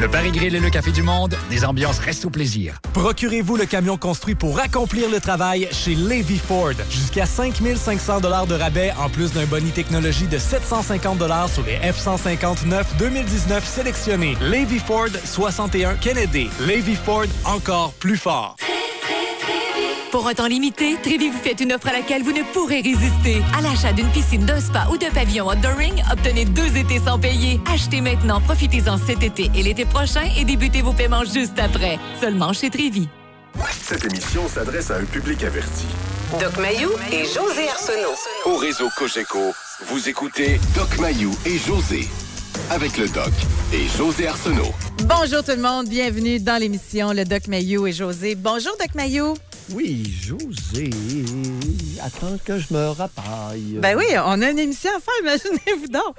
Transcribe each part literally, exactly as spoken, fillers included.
Le Paris Grill et le Café du Monde, des ambiances restent au plaisir. Procurez-vous le camion construit pour accomplir le travail chez Levy Ford. Jusqu'à cinq mille cinq cents dollars de rabais, en plus d'un boni technologie de sept cent cinquante dollars sur les F cent cinquante-neuf deux mille dix-neuf sélectionnés. Levy Ford, soixante et un Kennedy. Levy Ford, encore plus fort. Pour un temps limité, Trévis vous fait une offre à laquelle vous ne pourrez résister. À l'achat d'une piscine, d'un spa ou d'un pavillon outdoor ring, obtenez deux étés sans payer. Achetez maintenant, profitez-en cet été et l'été prochain et débutez vos paiements juste après. Seulement chez Trévis. Cette émission s'adresse à un public averti. Doc Mayou et José Arsenault. Au réseau Cogeco, vous écoutez Doc Mayou et José. Avec le Doc et José Arsenault. Bonjour tout le monde, bienvenue dans l'émission Le Doc Mayou et José. Bonjour Doc Mayou. Oui, José. Attends que je me rapaille. Ben oui, on a une émission à faire, imaginez-vous donc.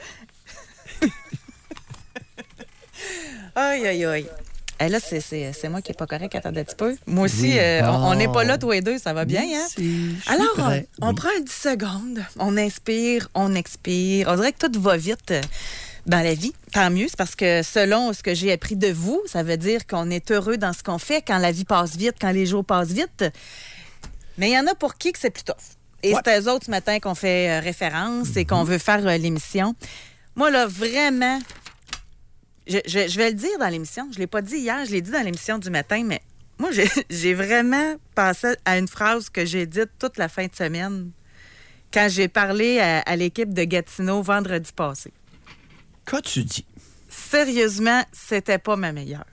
Aïe, aïe, aïe. Eh là, c'est, c'est, c'est moi qui n'ai pas correct. Attendez un petit peu. Moi aussi, Oui, euh, bon. on n'est pas là tous les deux, ça va bien, hein? Si, Alors, prêt. on, on Oui. prend un dix secondes, on inspire, on expire. On dirait que tout va vite euh, dans la vie. Tant mieux, c'est parce que selon ce que j'ai appris de vous, ça veut dire qu'on est heureux dans ce qu'on fait quand la vie passe vite, quand les jours passent vite. Mais il y en a pour qui que c'est plus tough. Et Ouais. c'est à eux autres ce matin qu'on fait euh, référence et qu'on veut faire euh, l'émission. Moi, là, vraiment, je, je, je vais le dire dans l'émission. Je ne l'ai pas dit hier, je l'ai dit dans l'émission du matin, mais moi, j'ai, j'ai vraiment pensé à une phrase que j'ai dite toute la fin de semaine quand j'ai parlé à, à l'équipe de Gatineau vendredi passé. Qu'as-tu dit? Sérieusement, c'était pas ma meilleure.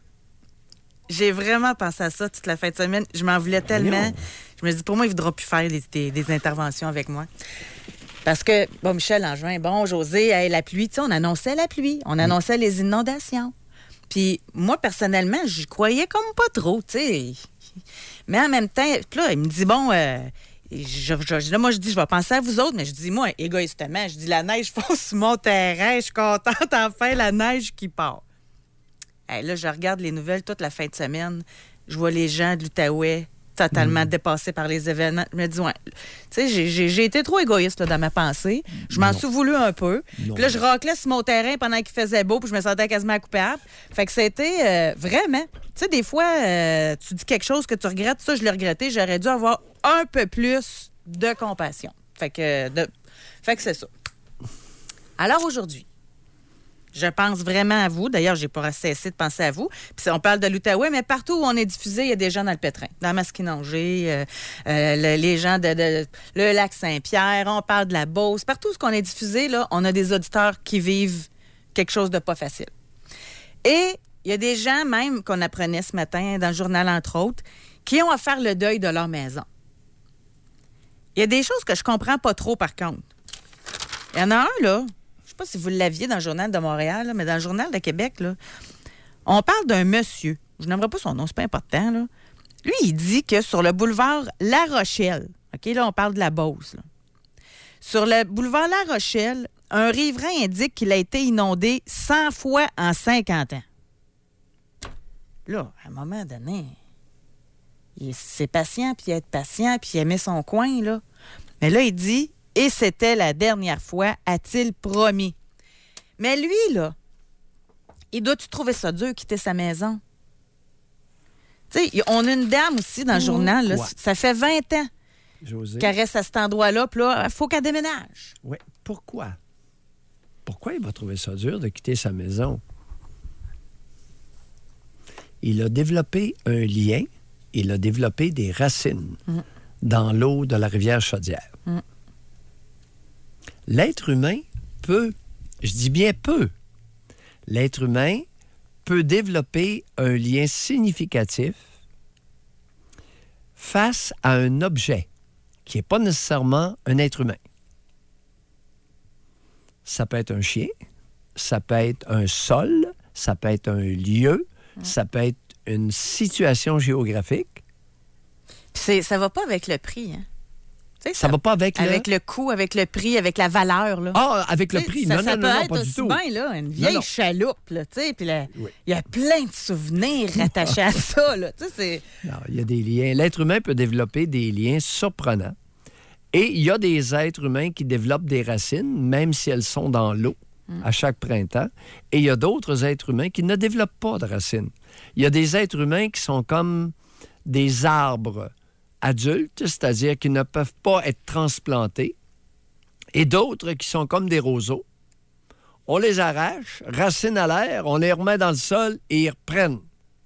J'ai vraiment pensé à ça toute la fin de semaine. Je m'en voulais tellement. Voyons. Je me dis, pour moi, il ne voudra plus faire des, des, des interventions avec moi. Parce que, bon, Michel Langevin, bon, José, hey, la pluie, tu sais, on annonçait la pluie. On annonçait les inondations. Puis moi, personnellement, j'y croyais comme pas trop, tu sais. Mais en même temps, puis là, il me dit, bon, euh, je, je, là, moi, je dis, je vais penser à vous autres, mais je dis, moi, égoïstement, je dis, la neige fond sur mon terrain, je suis contente, enfin, la neige qui part. Hey, là, je regarde les nouvelles toute la fin de semaine. Je vois les gens de l'Outaouais totalement mmh. dépassés par les événements. Je me dis, ouais, tu sais, j'ai, j'ai, j'ai été trop égoïste là, dans ma pensée. Je m'en Non. suis voulu un peu. Non. Puis là, je raclais sur mon terrain pendant qu'il faisait beau, puis je me sentais quasiment coupable. Fait que c'était euh, vraiment... Tu sais, des fois, euh, tu dis quelque chose que tu regrettes. Ça, je l'ai regretté. J'aurais dû avoir un peu plus de compassion. Fait que, de... fait que c'est ça. Alors aujourd'hui, je pense vraiment à vous. D'ailleurs, j'ai pas cessé de penser à vous. Puis on parle de l'Outaouais, mais partout où on est diffusé, il y a des gens dans le pétrin. Dans Masquinongé, euh, euh, le, les gens de, de le lac Saint-Pierre, on parle de la Beauce. Partout où on est diffusé, là, on a des auditeurs qui vivent quelque chose de pas facile. Et il y a des gens, même qu'on apprenait ce matin dans le journal, entre autres, qui ont à faire le deuil de leur maison. Il y a des choses que je comprends pas trop, par contre. Il y en a un, là... Je ne sais pas si vous l'aviez dans le Journal de Montréal, là, mais dans le Journal de Québec, là, on parle d'un monsieur. Je n'aimerais pas son nom, c'est pas important. Là. Lui, il dit que sur le boulevard La Rochelle, OK, là, on parle de la Beauce. Là. Sur le boulevard La Rochelle, un riverain indique qu'il a été inondé cent fois en cinquante ans. Là, à un moment donné, il, c'est patient, puis il est patient, puis il aimait son coin, là. Mais là, il dit... Et c'était la dernière fois, a-t-il promis. Mais lui, là, il doit-tu trouver ça dur, quitter sa maison? Tu sais, on a une dame aussi dans le journal, là, ça fait vingt ans José. qu'elle reste à cet endroit-là, puis là, il faut qu'elle déménage. Oui. Pourquoi? Pourquoi il va trouver ça dur de quitter sa maison? Il a développé un lien, il a développé des racines mm. dans l'eau de la rivière Chaudière. Mm. L'être humain peut, je dis bien peut, l'être humain peut développer un lien significatif face à un objet qui n'est pas nécessairement un être humain. Ça peut être un chien, ça peut être un sol, ça peut être un lieu, mmh. ça peut être une situation géographique. Puis c'est, ça ne va pas avec le prix, hein? Ça, ça va pas avec, avec le... le coût, avec le prix, avec la valeur. Là. Ah, avec le t'sais, prix. Ça, non, ça non, peut non, non, être pas du aussi tout. bien, là, une vieille non, non. chaloupe. Là, puis il oui. y a plein de souvenirs rattachés à ça. Là, c'est... Non, il y a des liens. L'être humain peut développer des liens surprenants. Et il y a des êtres humains qui développent des racines, même si elles sont dans l'eau. mm. à chaque printemps. Et il y a d'autres êtres humains qui ne développent pas de racines. Il y a des êtres humains qui sont comme des arbres adultes, c'est-à-dire qui ne peuvent pas être transplantés, et d'autres qui sont comme des roseaux. On les arrache, racines à l'air, on les remet dans le sol et ils reprennent.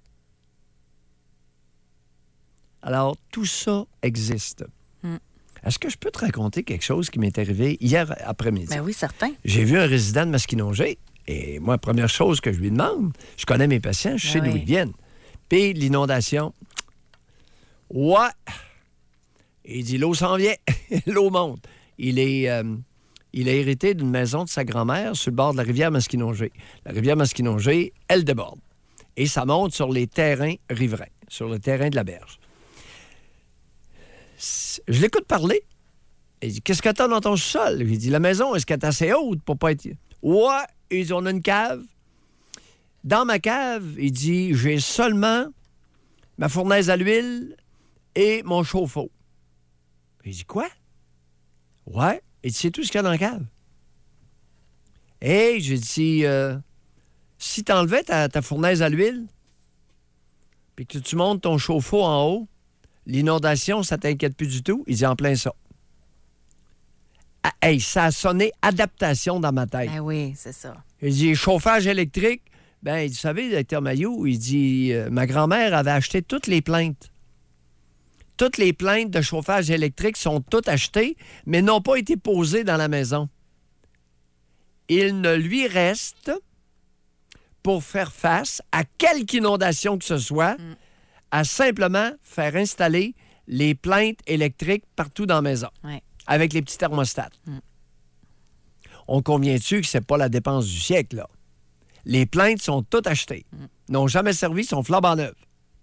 Alors, tout ça existe. Mm. Est-ce que je peux te raconter quelque chose qui m'est arrivé hier après-midi? Ben oui, certain. J'ai vu un résident de Masquinongé, et moi, première chose que je lui demande, je connais mes patients, je sais ben d'où oui. ils viennent. Puis l'inondation, ouais. Il dit, l'eau s'en vient, l'eau monte. Il est... Euh, Il a hérité d'une maison de sa grand-mère sur le bord de la rivière Masquinongé. La rivière Masquinongé, elle déborde. Et ça monte sur les terrains riverains, sur le terrain de la berge. Je l'écoute parler. Il dit, qu'est-ce que t'as dans ton sol? Il dit, la maison, est-ce qu'elle est assez haute pour pas être... Ouais, il dit, on a une cave. Dans ma cave, il dit, j'ai seulement ma fournaise à l'huile et mon chauffe-eau. Il dit, quoi? Ouais. Et tu sais tout ce qu'il y a dans la cave. Hey, j'ai dit, euh, si tu enlevais ta, ta fournaise à l'huile, puis que tu montes ton chauffe-eau en haut, l'inondation, ça t'inquiète plus du tout. Il dit en plein ça. Ah, hey, ça a sonné adaptation dans ma tête. Ben oui, c'est ça. Il dit, chauffage électrique. Ben, il dit, vous savez, docteur Mailloux, il dit, euh, ma grand-mère avait acheté toutes les plaintes. Toutes les plaintes de chauffage électrique sont toutes achetées, mais n'ont pas été posées dans la maison. Il ne lui reste, pour faire face à quelque inondation que ce soit, mm. à simplement faire installer les plaintes électriques partout dans la maison, ouais. avec les petits thermostats. Mm. On convient-tu que c'est pas la dépense du siècle, là? Les plaintes sont toutes achetées, mm. n'ont jamais servi, sont flambant neuves.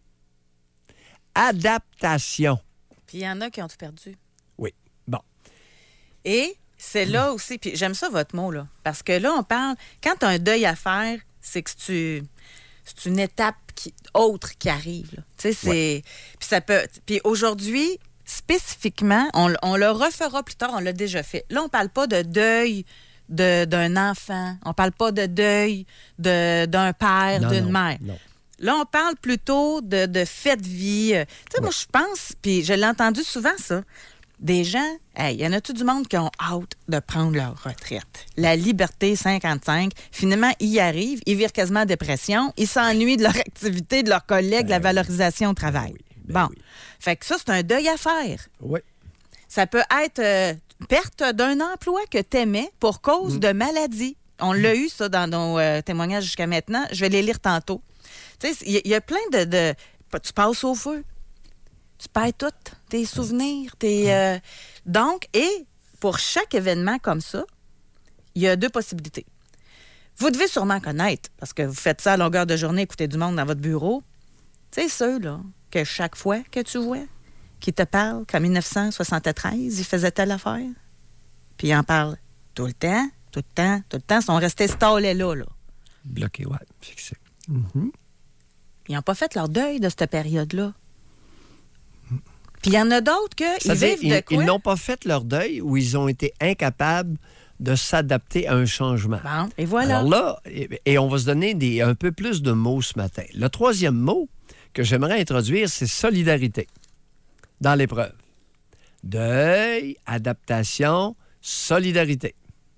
Adaptation. Puis il y en a qui ont tout perdu. Oui. Bon. Et c'est là aussi, puis j'aime ça votre mot, là, parce que là, on parle, quand tu as un deuil à faire, c'est que tu, c'est une étape qui, autre qui arrive. Tu sais, c'est... Ouais. Puis ça peut... Puis aujourd'hui, spécifiquement, on, on le refera plus tard, on l'a déjà fait. Là, on parle pas de deuil de, d'un enfant, on parle pas de deuil de, d'un père, non, d'une non, mère. Non. Là, on parle plutôt de, de fait de vie. Tu sais, ouais. moi, je pense, puis je l'ai entendu souvent, ça. Des gens, il hey, y en a tout du monde qui ont hâte de prendre leur retraite. La liberté cinquante-cinq, finalement, ils y arrivent, ils virent quasiment en dépression, ils s'ennuient de leur activité, de leurs collègues, ben, de la valorisation au travail. Ben oui, ben bon. Oui. Fait que ça, c'est un deuil à faire. Oui. Ça peut être euh, perte d'un emploi que tu aimais pour cause mmh. de maladie. On mmh. l'a eu, ça, dans nos euh, témoignages jusqu'à maintenant. Je vais les lire tantôt. Tu sais, il y, y a plein de, de... Tu passes au feu. Tu perds tout. Tes souvenirs. Tes, euh... Donc, et pour chaque événement comme ça, il y a deux possibilités. Vous devez sûrement connaître, parce que vous faites ça à longueur de journée, écouter du monde dans votre bureau. Tu sais, ceux-là, que chaque fois que tu vois, qui te parlent qu'en dix-neuf cent soixante-treize, ils faisaient telle affaire. Puis ils en parlent tout le temps, tout le temps, tout le temps. Ils sont restés stallés là, là. Bloqués, ouais. Fixés. Mm-hmm. Ils n'ont pas fait leur deuil de cette période-là. Puis il y en a d'autres qu'ils vivent de quoi? Ils n'ont pas fait leur deuil ou ils ont été incapables de s'adapter à un changement. Bon, et voilà. Alors là, et, et on va se donner des, un peu plus de mots ce matin. Le troisième mot que j'aimerais introduire, c'est solidarité dans l'épreuve. Deuil, adaptation, solidarité.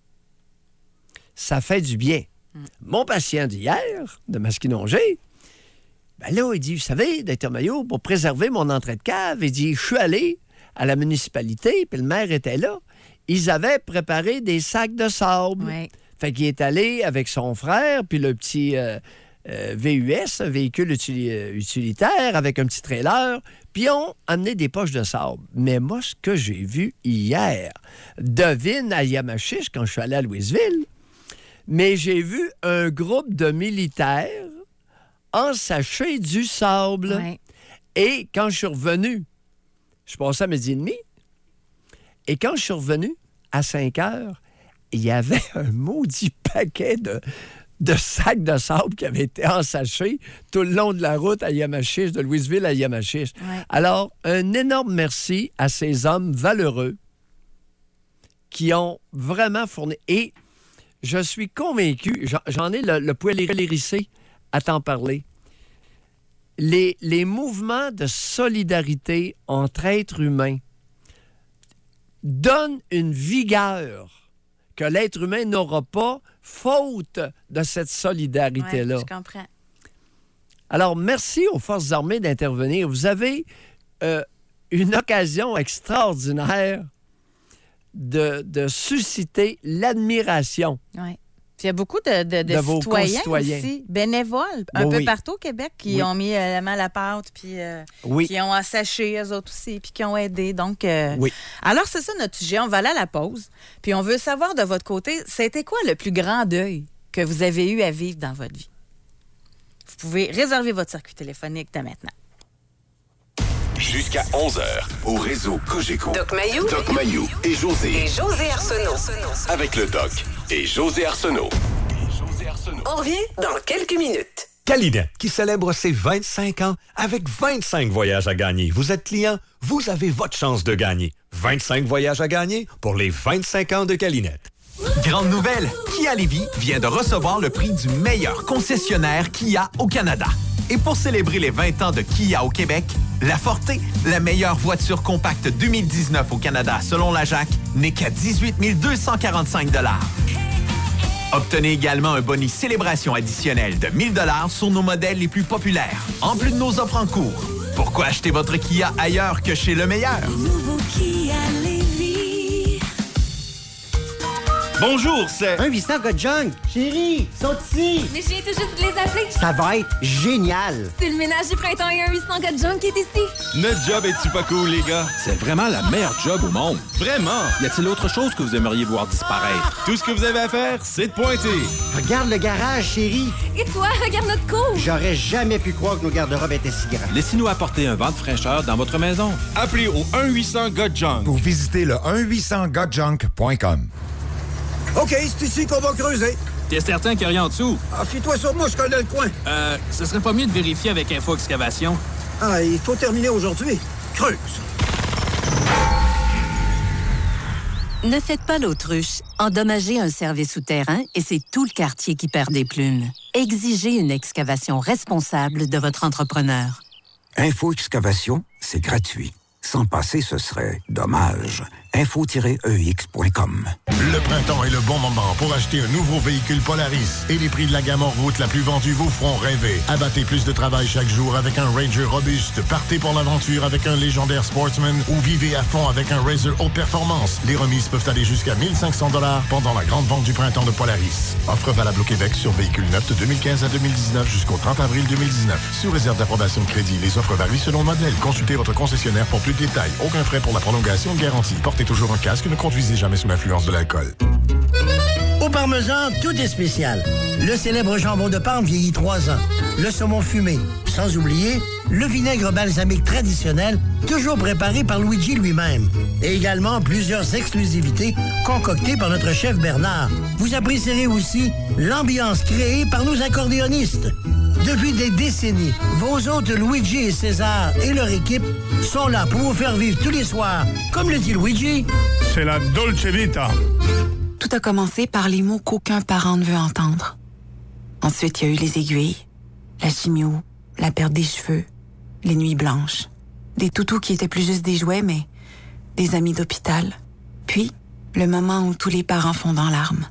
Ça fait du bien. Mm. Mon patient d'hier, de Masquinongé, ben là, il dit, vous savez, docteur Mailloux, pour préserver mon entrée de cave, il dit, je suis allé à la municipalité, puis le maire était là. Ils avaient préparé des sacs de sable. Oui. Fait qu'il est allé avec son frère, puis le petit euh, euh, V U S, un véhicule util- utilitaire, avec un petit trailer, puis ont amené des poches de sable. Mais moi, ce que j'ai vu hier, devine à Yamachiche, quand je suis allé à Louisville, mais j'ai vu un groupe de militaires ensacher du sable. Ouais. Et quand je suis revenu, je passais à midi et demi, et quand je suis revenu, à cinq heures, il y avait un maudit paquet de, de sacs de sable qui avaient été ensachés tout le long de la route à Yamachiche, de Louisville à Yamachiche. Ouais. Alors, un énorme merci à ces hommes valeureux qui ont vraiment fourni. Et je suis convaincu, j'en, j'en ai le, le poil hérissé à t'en parler. Les, les mouvements de solidarité entre êtres humains donnent une vigueur que l'être humain n'aura pas faute de cette solidarité-là. Ouais, je comprends. Alors, merci aux Forces armées d'intervenir. Vous avez euh, une occasion extraordinaire de, de susciter l'admiration. Oui. Il y a beaucoup de, de, de, de citoyens aussi, bénévoles, un oui, peu oui. partout au Québec, qui oui. ont mis euh, la main à la pâte, puis euh, oui. qui ont asséché eux autres aussi, puis qui ont aidé. Donc, euh, oui. alors, c'est ça notre sujet. On va aller à la pause. Puis on veut savoir de votre côté, c'était quoi le plus grand deuil que vous avez eu à vivre dans votre vie? Vous pouvez réserver votre circuit téléphonique dès maintenant. Jusqu'à onze heures, au réseau Cogeco. Doc Mayou. Doc Mayou et José. Et José Arsenault. Avec le Doc et José Arsenault. On revient dans quelques minutes. Calinette, qui célèbre ses vingt-cinq ans avec vingt-cinq voyages à gagner. Vous êtes client, vous avez votre chance de gagner. vingt-cinq voyages à gagner pour les vingt-cinq ans de Calinette. Grande nouvelle, Kia Lévis vient de recevoir le prix du meilleur concessionnaire Kia au Canada. Et pour célébrer les vingt ans de Kia au Québec, la Forte, la meilleure voiture compacte deux mille dix-neuf au Canada selon la J A C, n'est qu'à dix-huit mille deux cent quarante-cinq dollars. Obtenez également un bonus célébration additionnel de mille dollars sur nos modèles les plus populaires, en plus de nos offres en cours. Pourquoi acheter votre Kia ailleurs que chez le meilleur? Nouveau Kia Lévis. Bonjour, c'est... Un huit cents gars de junk. Chérie, ils sont ici. Mais je viens tout juste de les appeler. Ça va être génial. C'est le ménage du printemps et un huit cents gars de junk qui est ici. Notre job est-tu pas cool, les gars? C'est vraiment la meilleure job au monde. Vraiment? Y a-t-il autre chose que vous aimeriez voir disparaître? Tout ce que vous avez à faire, c'est de pointer. Regarde le garage, chérie. Et toi, regarde notre cour. J'aurais jamais pu croire que nos garde-robes étaient si grands. Laissez-nous apporter un vent de fraîcheur dans votre maison. Appelez au un huit cents gars de junk. Pour visiter le un huit cents gars de junk point com. OK, c'est ici qu'on va creuser. T'es certain qu'il n'y a rien en dessous? Ah, fie-toi sur moi, je connais le coin. Euh, ce serait pas mieux de vérifier avec Info Excavation? Ah, il faut terminer aujourd'hui. Creuse. Ne faites pas l'autruche. Endommagez un service souterrain et c'est tout le quartier qui perd des plumes. Exigez une excavation responsable de votre entrepreneur. Info Excavation, c'est gratuit. Sans passer, ce serait dommage. info tiret e x point com. Le printemps est le bon moment pour acheter un nouveau véhicule Polaris. Et les prix de la gamme hors route la plus vendue vous feront rêver. Abattez plus de travail chaque jour avec un Ranger robuste. Partez pour l'aventure avec un légendaire Sportsman ou vivez à fond avec un Razor haute performance. Les remises peuvent aller jusqu'à mille cinq cents dollars pendant la grande vente du printemps de Polaris. Offre valable au Québec sur véhicules neufs de deux mille quinze à deux mille dix-neuf jusqu'au trente avril deux mille dix-neuf. Sous réserve d'approbation de crédit, les offres varient selon le modèle. Consultez votre concessionnaire pour plus de détails. Aucun frais pour la prolongation de garantie. Portez toujours un casque. Ne conduisez jamais sous l'influence de l'alcool. Au Parmesan, tout est spécial. Le célèbre jambon de Parme vieillit trois ans. Le saumon fumé. Sans oublier, le vinaigre balsamique traditionnel, toujours préparé par Luigi lui-même. Et également plusieurs exclusivités concoctées par notre chef Bernard. Vous apprécierez aussi l'ambiance créée par nos accordéonistes. Depuis des décennies, vos hôtes Luigi et César et leur équipe sont là pour vous faire vivre tous les soirs. Comme le dit Luigi, c'est la Dolce Vita. Tout a commencé par les mots qu'aucun parent ne veut entendre. Ensuite, il y a eu les aiguilles, la chimio, la perte des cheveux, les nuits blanches, des toutous qui étaient plus juste des jouets, mais des amis d'hôpital. Puis, le moment où tous les parents fondent en larmes.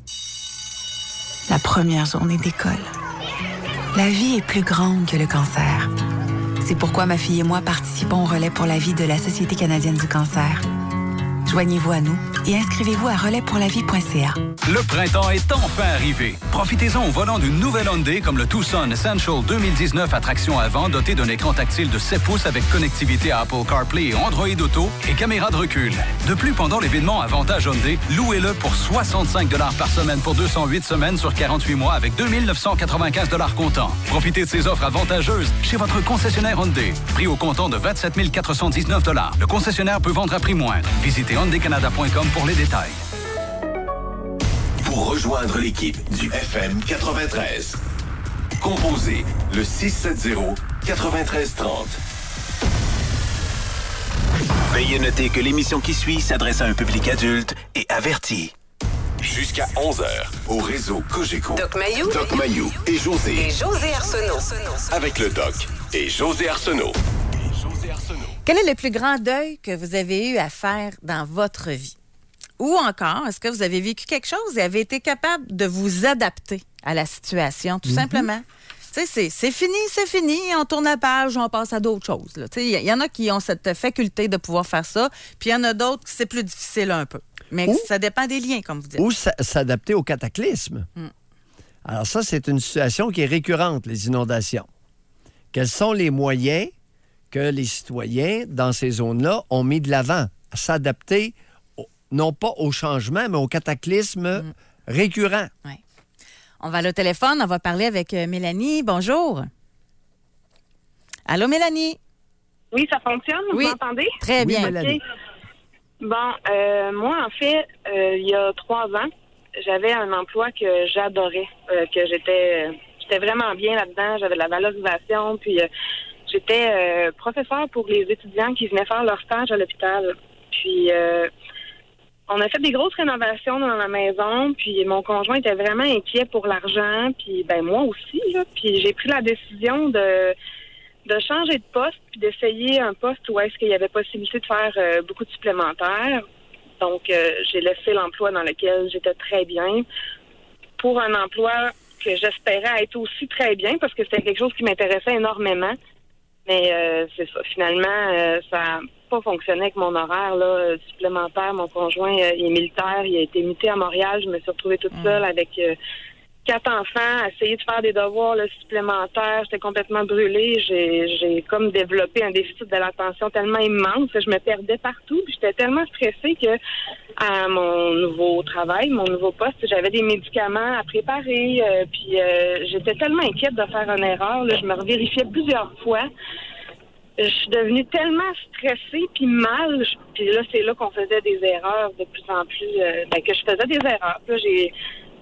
La première journée d'école. La vie est plus grande que le cancer. C'est pourquoi ma fille et moi participons au relais pour la vie de la Société canadienne du cancer. Joignez-vous à nous et inscrivez-vous à relais pour la vie point c a. Le printemps est enfin arrivé. Profitez-en au volant d'une nouvelle Hyundai comme le Tucson Essential deux mille dix-neuf, attraction avant, doté d'un écran tactile de sept pouces avec connectivité à Apple CarPlay et Android Auto et caméra de recul. De plus, pendant l'événement Avantage Hyundai, louez-le pour soixante-cinq dollars par semaine pour deux cent huit semaines sur quarante-huit mois avec deux mille neuf cent quatre-vingt-quinze dollars comptant. Profitez de ces offres avantageuses chez votre concessionnaire Hyundai. Prix au comptant de vingt-sept mille quatre cent dix-neuf dollars. Le concessionnaire peut vendre à prix moindre. Visitez hyundai canada point com pour les détails. Pour rejoindre l'équipe du F M quatre-vingt-treize, composez le six sept zéro, neuf trois trois zéro. Veuillez noter que l'émission qui suit s'adresse à un public adulte et averti. Jusqu'à onze heures, au réseau Cogeco. Doc Mayou. Doc Mayou et José. Et José Arsenault. Avec le Doc et José Arsenault. Quel est le plus grand deuil que vous avez eu à faire dans votre vie? Ou encore, est-ce que vous avez vécu quelque chose et avez été capable de vous adapter à la situation, tout mm-hmm. simplement? Tu sais, c'est, c'est fini, c'est fini, on tourne la page, on passe à d'autres choses. Tu sais, il y, y en a qui ont cette faculté de pouvoir faire ça, puis il y en a d'autres qui c'est plus difficile un peu. Mais ou, ça dépend des liens, comme vous dites. Ou s'adapter au cataclysme. Mm. Alors ça, c'est une situation qui est récurrente, les inondations. Quels sont les moyens que les citoyens, dans ces zones-là, ont mis de l'avant à s'adapter, au, non pas au changement, mais au cataclysme mm. récurrent? Oui. On va aller au téléphone, on va parler avec euh, Mélanie. Bonjour. Allô, Mélanie? Oui, ça fonctionne? Oui. Vous m'entendez? Très bien. Oui, Mélanie. Okay. Bon, euh, moi, en fait, euh, il y a trois ans, j'avais un emploi que j'adorais, euh, que j'étais, euh, j'étais vraiment bien là-dedans, j'avais de la valorisation, puis euh, j'étais euh, professeur pour les étudiants qui venaient faire leur stage à l'hôpital. Puis, euh, on a fait des grosses rénovations dans la maison, puis mon conjoint était vraiment inquiet pour l'argent, puis ben moi aussi, là, puis j'ai pris la décision de... de changer de poste puis d'essayer un poste où est-ce qu'il y avait possibilité de faire euh, beaucoup de supplémentaires. Donc, euh, j'ai laissé l'emploi dans lequel j'étais très bien pour un emploi que j'espérais être aussi très bien parce que c'était quelque chose qui m'intéressait énormément. Mais euh, c'est ça. Finalement, euh, ça n'a pas fonctionné avec mon horaire là, supplémentaire. Mon conjoint, euh, il est militaire. Il a été muté à Montréal. Je me suis retrouvée toute seule avec... Euh, quatre enfants, essayer de faire des devoirs là, supplémentaires, j'étais complètement brûlée. J'ai, j'ai comme développé un déficit de l'attention tellement immense que je me perdais partout. Puis j'étais tellement stressée que à mon nouveau travail, mon nouveau poste, j'avais des médicaments à préparer. Euh, puis euh, j'étais tellement inquiète de faire une erreur. Là, je me revérifiais plusieurs fois. Je suis devenue tellement stressée puis mal. Je, puis là, c'est là qu'on faisait des erreurs de plus en plus. Euh, ben, que je faisais des erreurs. Puis là, j'ai...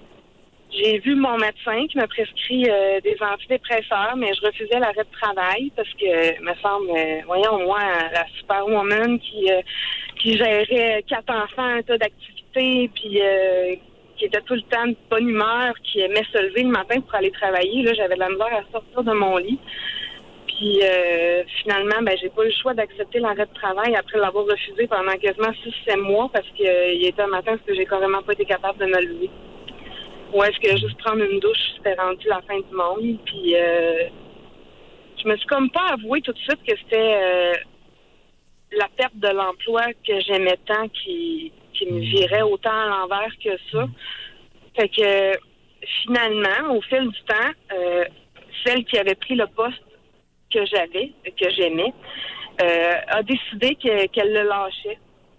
J'ai vu mon médecin qui m'a prescrit euh, des antidépresseurs, mais je refusais l'arrêt de travail parce que, me semble, euh, voyons, moi, la superwoman qui euh, qui gérait quatre enfants, un tas d'activités, puis euh, qui était tout le temps de bonne humeur, qui aimait se lever le matin pour aller travailler, là, j'avais de la misère à sortir de mon lit. Puis euh, finalement, ben j'ai pas eu le choix d'accepter l'arrêt de travail après l'avoir refusé pendant quasiment six sept mois parce qu'il euh, était un matin parce que j'ai carrément pas été capable de me lever. Ou est-ce que juste prendre une douche, c'était rendu la fin du monde. Puis euh, je me suis comme pas avoué tout de suite que c'était euh, la perte de l'emploi que j'aimais tant qui, qui me virait autant à l'envers que ça. Fait que finalement, au fil du temps, euh, celle qui avait pris le poste que j'avais, que j'aimais, euh, a décidé que, qu'elle le lâchait.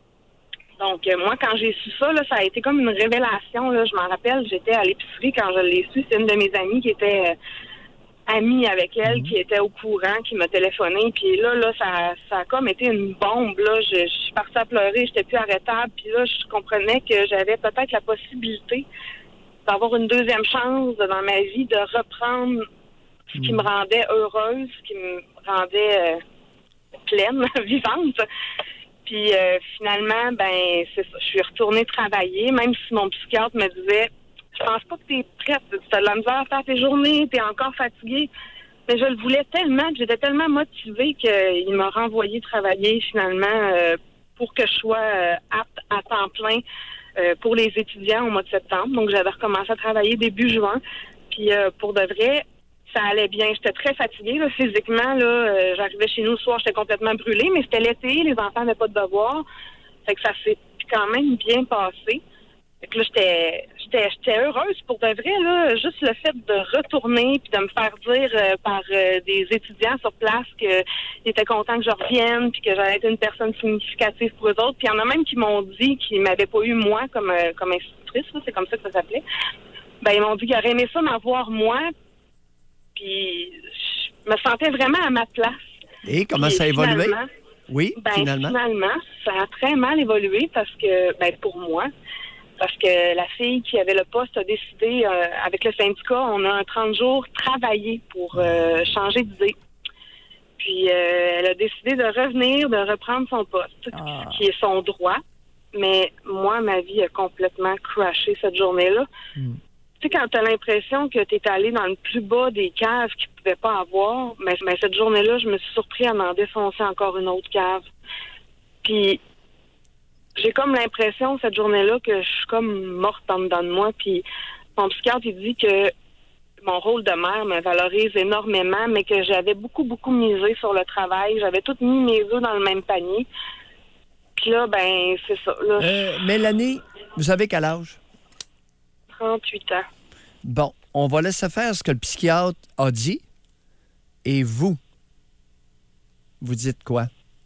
Donc, euh, moi, quand j'ai su ça, là, ça a été comme une révélation. Là. Je m'en rappelle, j'étais à l'épicerie quand je l'ai su. C'est une de mes amies qui était euh, amie avec elle, mmh. qui était au courant, qui m'a téléphoné. Puis là, là, ça, ça a comme été une bombe. Là. Je, je suis partie à pleurer, j'étais plus arrêtable. Puis là, je comprenais que j'avais peut-être la possibilité d'avoir une deuxième chance dans ma vie, de reprendre ce qui mmh. me rendait heureuse, ce qui me rendait euh, pleine, vivante. Puis euh, finalement, ben c'est ça. Je suis retournée travailler, même si mon psychiatre me disait « Je pense pas que t'es prête, tu as de la misère à faire tes journées, t'es encore fatiguée. » Mais je le voulais tellement, j'étais tellement motivée qu'il m'a renvoyé travailler finalement euh, pour que je sois euh, apte à temps plein euh, pour les étudiants au mois de septembre. Donc j'avais recommencé à travailler début juin. Puis euh, pour de vrai, ça allait bien. J'étais très fatiguée, là, physiquement. Là, euh, j'arrivais chez nous le soir, j'étais complètement brûlée, mais c'était l'été, les enfants n'avaient pas de devoirs. Fait que ça s'est quand même bien passé. Fait que là, j'étais, j'étais, j'étais heureuse pour de vrai, là. Juste le fait de retourner puis de me faire dire euh, par euh, des étudiants sur place qu'ils étaient contents que je revienne puis que j'allais être une personne significative pour eux autres. Puis il y en a même qui m'ont dit qu'ils m'avaient pas eu moi comme, euh, comme institutrice, là, c'est comme ça que ça s'appelait. Ben, ils m'ont dit qu'ils auraient aimé ça m'avoir moi. Puis je me sentais vraiment à ma place. Et comment puis, ça a évolué? Oui, ben, finalement. Finalement, ça a très mal évolué parce que, ben pour moi, parce que la fille qui avait le poste a décidé, euh, avec le syndicat, on a un trente jours travaillé pour euh, changer d'idée. Puis euh, elle a décidé de revenir, de reprendre son poste, ah. qui est son droit. mais moi, ma vie a complètement crashé cette journée-là. Mm. Tu sais, quand tu as l'impression que tu es allé dans le plus bas des caves qu'ils ne pouvaient pas avoir, mais, mais cette journée-là, je me suis surpris à en défoncer encore une autre cave. Puis, j'ai comme l'impression, cette journée-là, que je suis comme morte en dedans de moi. Puis, mon psychiatre, il dit que mon rôle de mère me valorise énormément, mais que j'avais beaucoup, beaucoup misé sur le travail. J'avais toutes mis mes œufs dans le même panier. Puis là, ben, c'est ça. Là, Euh, Mélanie, vous avez quel âge? trente-huit ans. Bon, on va laisser faire ce que le psychiatre a dit. Et vous, vous dites quoi?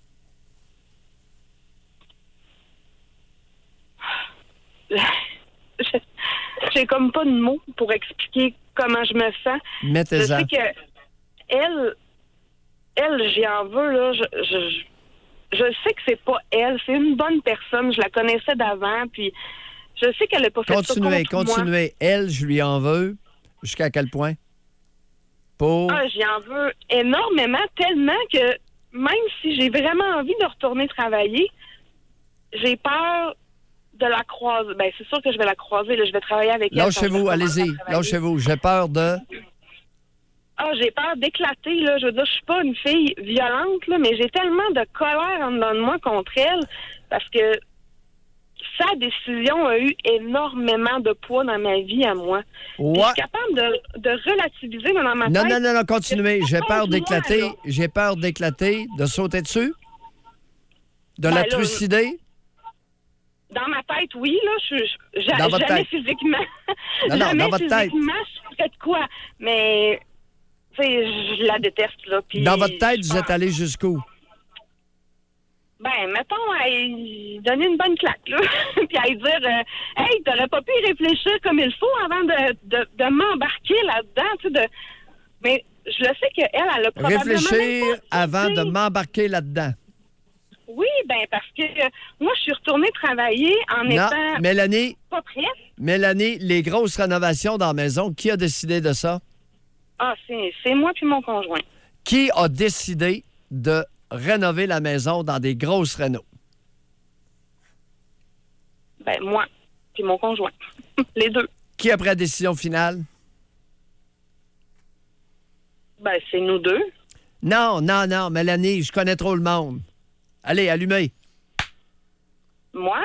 J'ai comme pas de mots pour expliquer comment je me sens. Mettez-en. Je sais que elle, elle, j'y en veux, là. Je, je, je sais que c'est pas elle. C'est une bonne personne. Je la connaissais d'avant, puis je sais qu'elle n'a pas fait Continuez, ça contre continuez. moi. Elle, je lui en veux. Jusqu'à quel point? Pour... Ah, j'y en veux énormément, tellement que même si j'ai vraiment envie de retourner travailler, j'ai peur de la croiser. Ben, c'est sûr que je vais la croiser. Là. Je vais travailler avec elle. Lâchez-vous, allez-y. Lâchez-vous. J'ai peur de... Ah, j'ai peur d'éclater, là. Je veux dire, je suis pas une fille violente, là, mais j'ai tellement de colère en dedans de moi contre elle parce que sa décision a eu énormément de poids dans ma vie à moi. Puis Ouais. Je suis capable de, de relativiser, mais dans ma Non, tête... non, non, non, continuez. J'ai peur contre moi, d'éclater. là. J'ai peur d'éclater, de sauter dessus, de Ben la là, trucider. Dans ma tête, oui, là, je suis ja- Dans votre jamais tête. physiquement. Non, non, jamais dans votre tête. physiquement, je ferais de quoi. Mais, tu sais, je la déteste, là. Puis Dans votre tête, je vous êtes pense- allé jusqu'où? Ben, mettons, à y donner une bonne claque, là. Puis à lui dire, euh, hey, t'aurais pas pu y réfléchir comme il faut avant de, de, de m'embarquer là-dedans, tu sais, de... Mais je le sais qu'elle, elle a probablement... Réfléchir même pas avant de pensé. m'embarquer là-dedans. Oui, ben parce que euh, moi, je suis retournée travailler en Non, étant Mélanie, pas prête. Mélanie, les grosses rénovations dans la maison, qui a décidé de ça? Ah, c'est c'est moi puis mon conjoint. Qui a décidé de rénover la maison dans des grosses rénaux? Ben, moi puis mon conjoint. Les deux. Qui a pris la décision finale? Ben, c'est nous deux. Non, non, non, Mélanie, je connais trop le monde. Allez, allumez. Moi?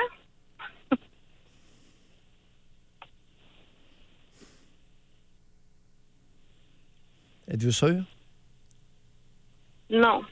Êtes-vous sûr? Non.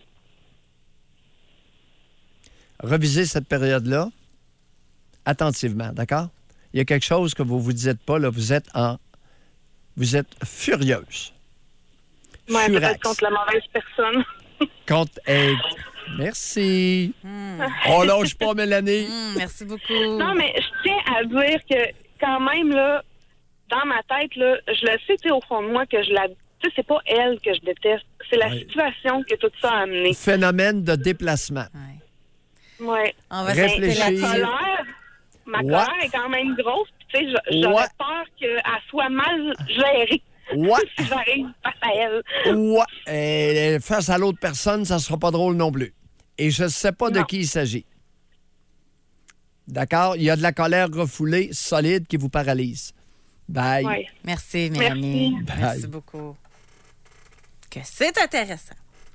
Revisez cette période-là attentivement, d'accord? Il y a quelque chose que vous vous dites pas, là, vous êtes en... Vous êtes furieuse. Ouais, Furax. peut-être contre la mauvaise personne. Contre... Eh, merci. On lâche pas, Mélanie. Hum, merci beaucoup. Non, mais je tiens à dire que quand même, là, dans ma tête, là, je le sais, tu sais, au fond de moi, que je la... Tu sais, c'est pas elle que je déteste. C'est la Ouais. situation que tout ça a amené. Phénomène de déplacement. Ouais. On va Réfléchir. Ma colère, ma Ouais. colère est quand même grosse. Tu sais, je- j'aurais Ouais. peur qu'elle soit mal gérée. Ouais. si j'arrive face à elle. Ouais. Et face à l'autre personne, ça sera pas drôle non plus. Et je ne sais pas de Non. qui il s'agit. D'accord? Il y a de la colère refoulée, solide, qui vous paralyse. Bye. Ouais. Merci, Mélanie. Merci. Merci Bye. beaucoup. Que c'est intéressant.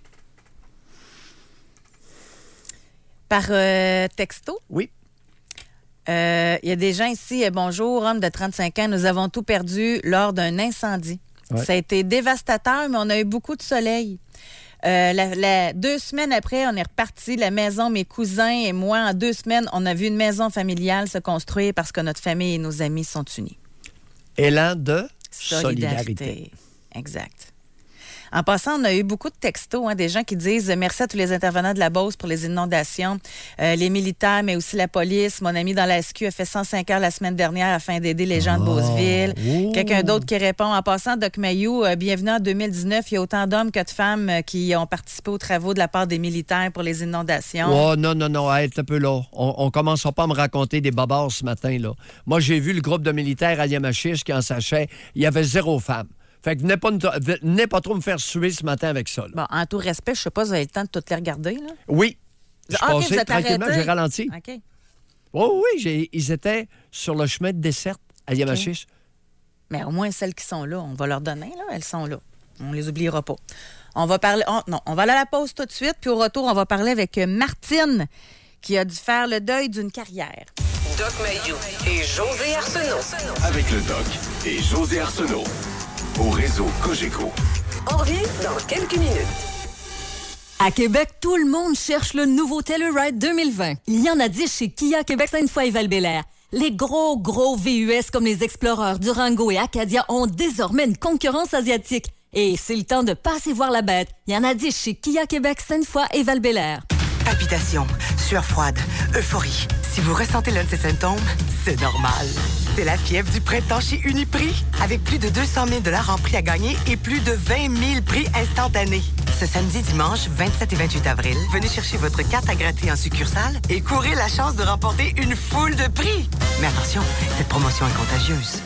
Par euh, texto? Oui. Euh, Il y a des gens ici. euh, Bonjour, homme de trente-cinq ans. Nous avons tout perdu lors d'un incendie. Ouais. Ça a été dévastateur, mais on a eu beaucoup de soleil. Euh, la- la- deux semaines après, on est reparti. La maison, mes cousins et moi, en deux semaines, on a vu une maison familiale se construire parce que notre famille et nos amis sont unis. Élan de Solidarité. solidarité. Exact. En passant, on a eu beaucoup de textos, hein, des gens qui disent euh, merci à tous les intervenants de la Beauce pour les inondations, euh, les militaires, mais aussi la police. Mon ami dans la S Q a fait cent cinq heures la semaine dernière afin d'aider les gens de Beauceville. Oh. Quelqu'un d'autre qui répond en passant, Doc Mayou, euh, bienvenue en deux mille dix-neuf. Il y a autant d'hommes que de femmes euh, qui ont participé aux travaux de la part des militaires pour les inondations. Oh, non, non, non, hey, un peu là. On, on commencera pas à me raconter des babards ce matin, là. Moi, j'ai vu le groupe de militaires à Yamachiche qui en sachait. Il y avait zéro femme. Fait que venez pas, nous- venez pas trop me faire suer ce matin avec ça, là. Bon, en tout respect, je sais pas, vous avez le temps de toutes les regarder, là? Oui. Je suis Ah, OK, passé vous êtes tranquillement, arrêté. j'ai ralenti. OK. Oh, oui, j'ai, ils étaient sur le chemin de dessert à Yamachiche. Okay. Mais au moins, celles qui sont là, on va leur donner, là, elles sont là. On les oubliera pas. On va parler... Oh, non, on va aller à la pause tout de suite, puis au retour, on va parler avec Martine, qui a dû faire le deuil d'une carrière. Doc Mayou et José Arsenault. Avec le Doc et José Arsenault. Au réseau Cogeco. On revient dans quelques minutes. À Québec, tout le monde cherche le nouveau Telluride deux mille vingt. Il y en a dix chez Kia Québec Sainte-Foy et Val-Bélair. Les gros, gros V U S comme les Explorer, Durango et Acadia ont désormais une concurrence asiatique. Et c'est le temps de passer voir la bête. Il y en a dix chez Kia Québec Sainte-Foy et Val-Bélair. Palpitations, sueur froide, euphorie. Si vous ressentez l'un de ces symptômes, c'est normal. C'est la fièvre du printemps chez Uniprix. Avec plus de deux cent mille dollars en prix à gagner et plus de vingt mille prix instantanés. Ce samedi, dimanche, vingt-sept et vingt-huit avril, venez chercher votre carte à gratter en succursale et courez la chance de remporter une foule de prix. Mais attention, cette promotion est contagieuse.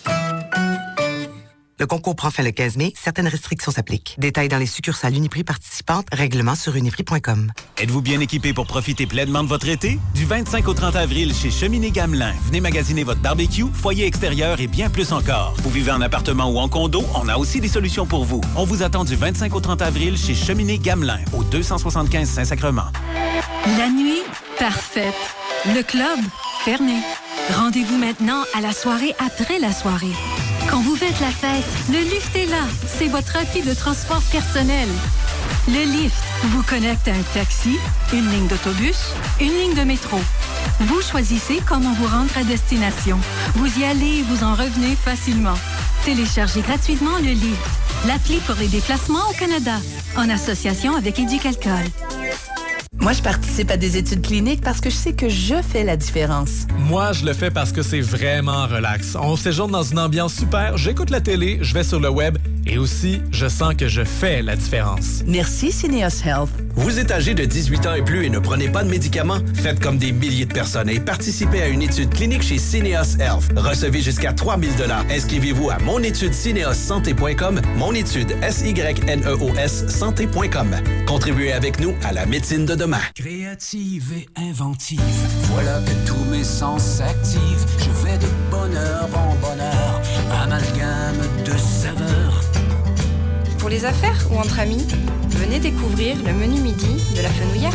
Le concours prend fin le quinze mai. Certaines restrictions s'appliquent. Détails dans les succursales Uniprix participantes. Règlement sur uniprix point com. Êtes-vous bien équipé pour profiter pleinement de votre été? Du vingt-cinq au trente avril, chez Cheminée Gamelin, venez magasiner votre barbecue, foyer extérieur et bien plus encore. Vous vivez en appartement ou en condo? On a aussi des solutions pour vous. On vous attend du vingt-cinq au trente avril chez Cheminée Gamelin, au deux cent soixante-quinze Saint-Sacrement. La nuit, parfaite. Le club, fermé. Rendez-vous maintenant à la soirée après la soirée. Quand vous faites la fête, le Lyft est là. C'est votre appli de transport personnel. Le Lyft vous connecte à un taxi, une ligne d'autobus, une ligne de métro. Vous choisissez comment vous rendre à destination. Vous y allez et vous en revenez facilement. Téléchargez gratuitement le Lyft, l'appli pour les déplacements au Canada, en association avec Éducalcool. Moi, je participe à des études cliniques parce que je sais que je fais la différence. Moi, je le fais parce que c'est vraiment relax. On séjourne dans une ambiance super, j'écoute la télé, je vais sur le web et aussi, je sens que je fais la différence. Merci, Syneos Health. Vous êtes âgé de dix-huit ans et plus et ne prenez pas de médicaments? Faites comme des milliers de personnes et participez à une étude clinique chez Syneos Health. Recevez jusqu'à trois mille dollars. Inscrivez-vous à monétude syneos santé point com, monétude S Y N E O S santé point com. Contribuez avec nous à la médecine de demain. Créative et inventive, voilà que tous mes sens s'activent. Je vais de bonheur en bonheur, amalgame de saveurs. Pour les affaires ou entre amis, venez découvrir le menu midi de la Fenouillère.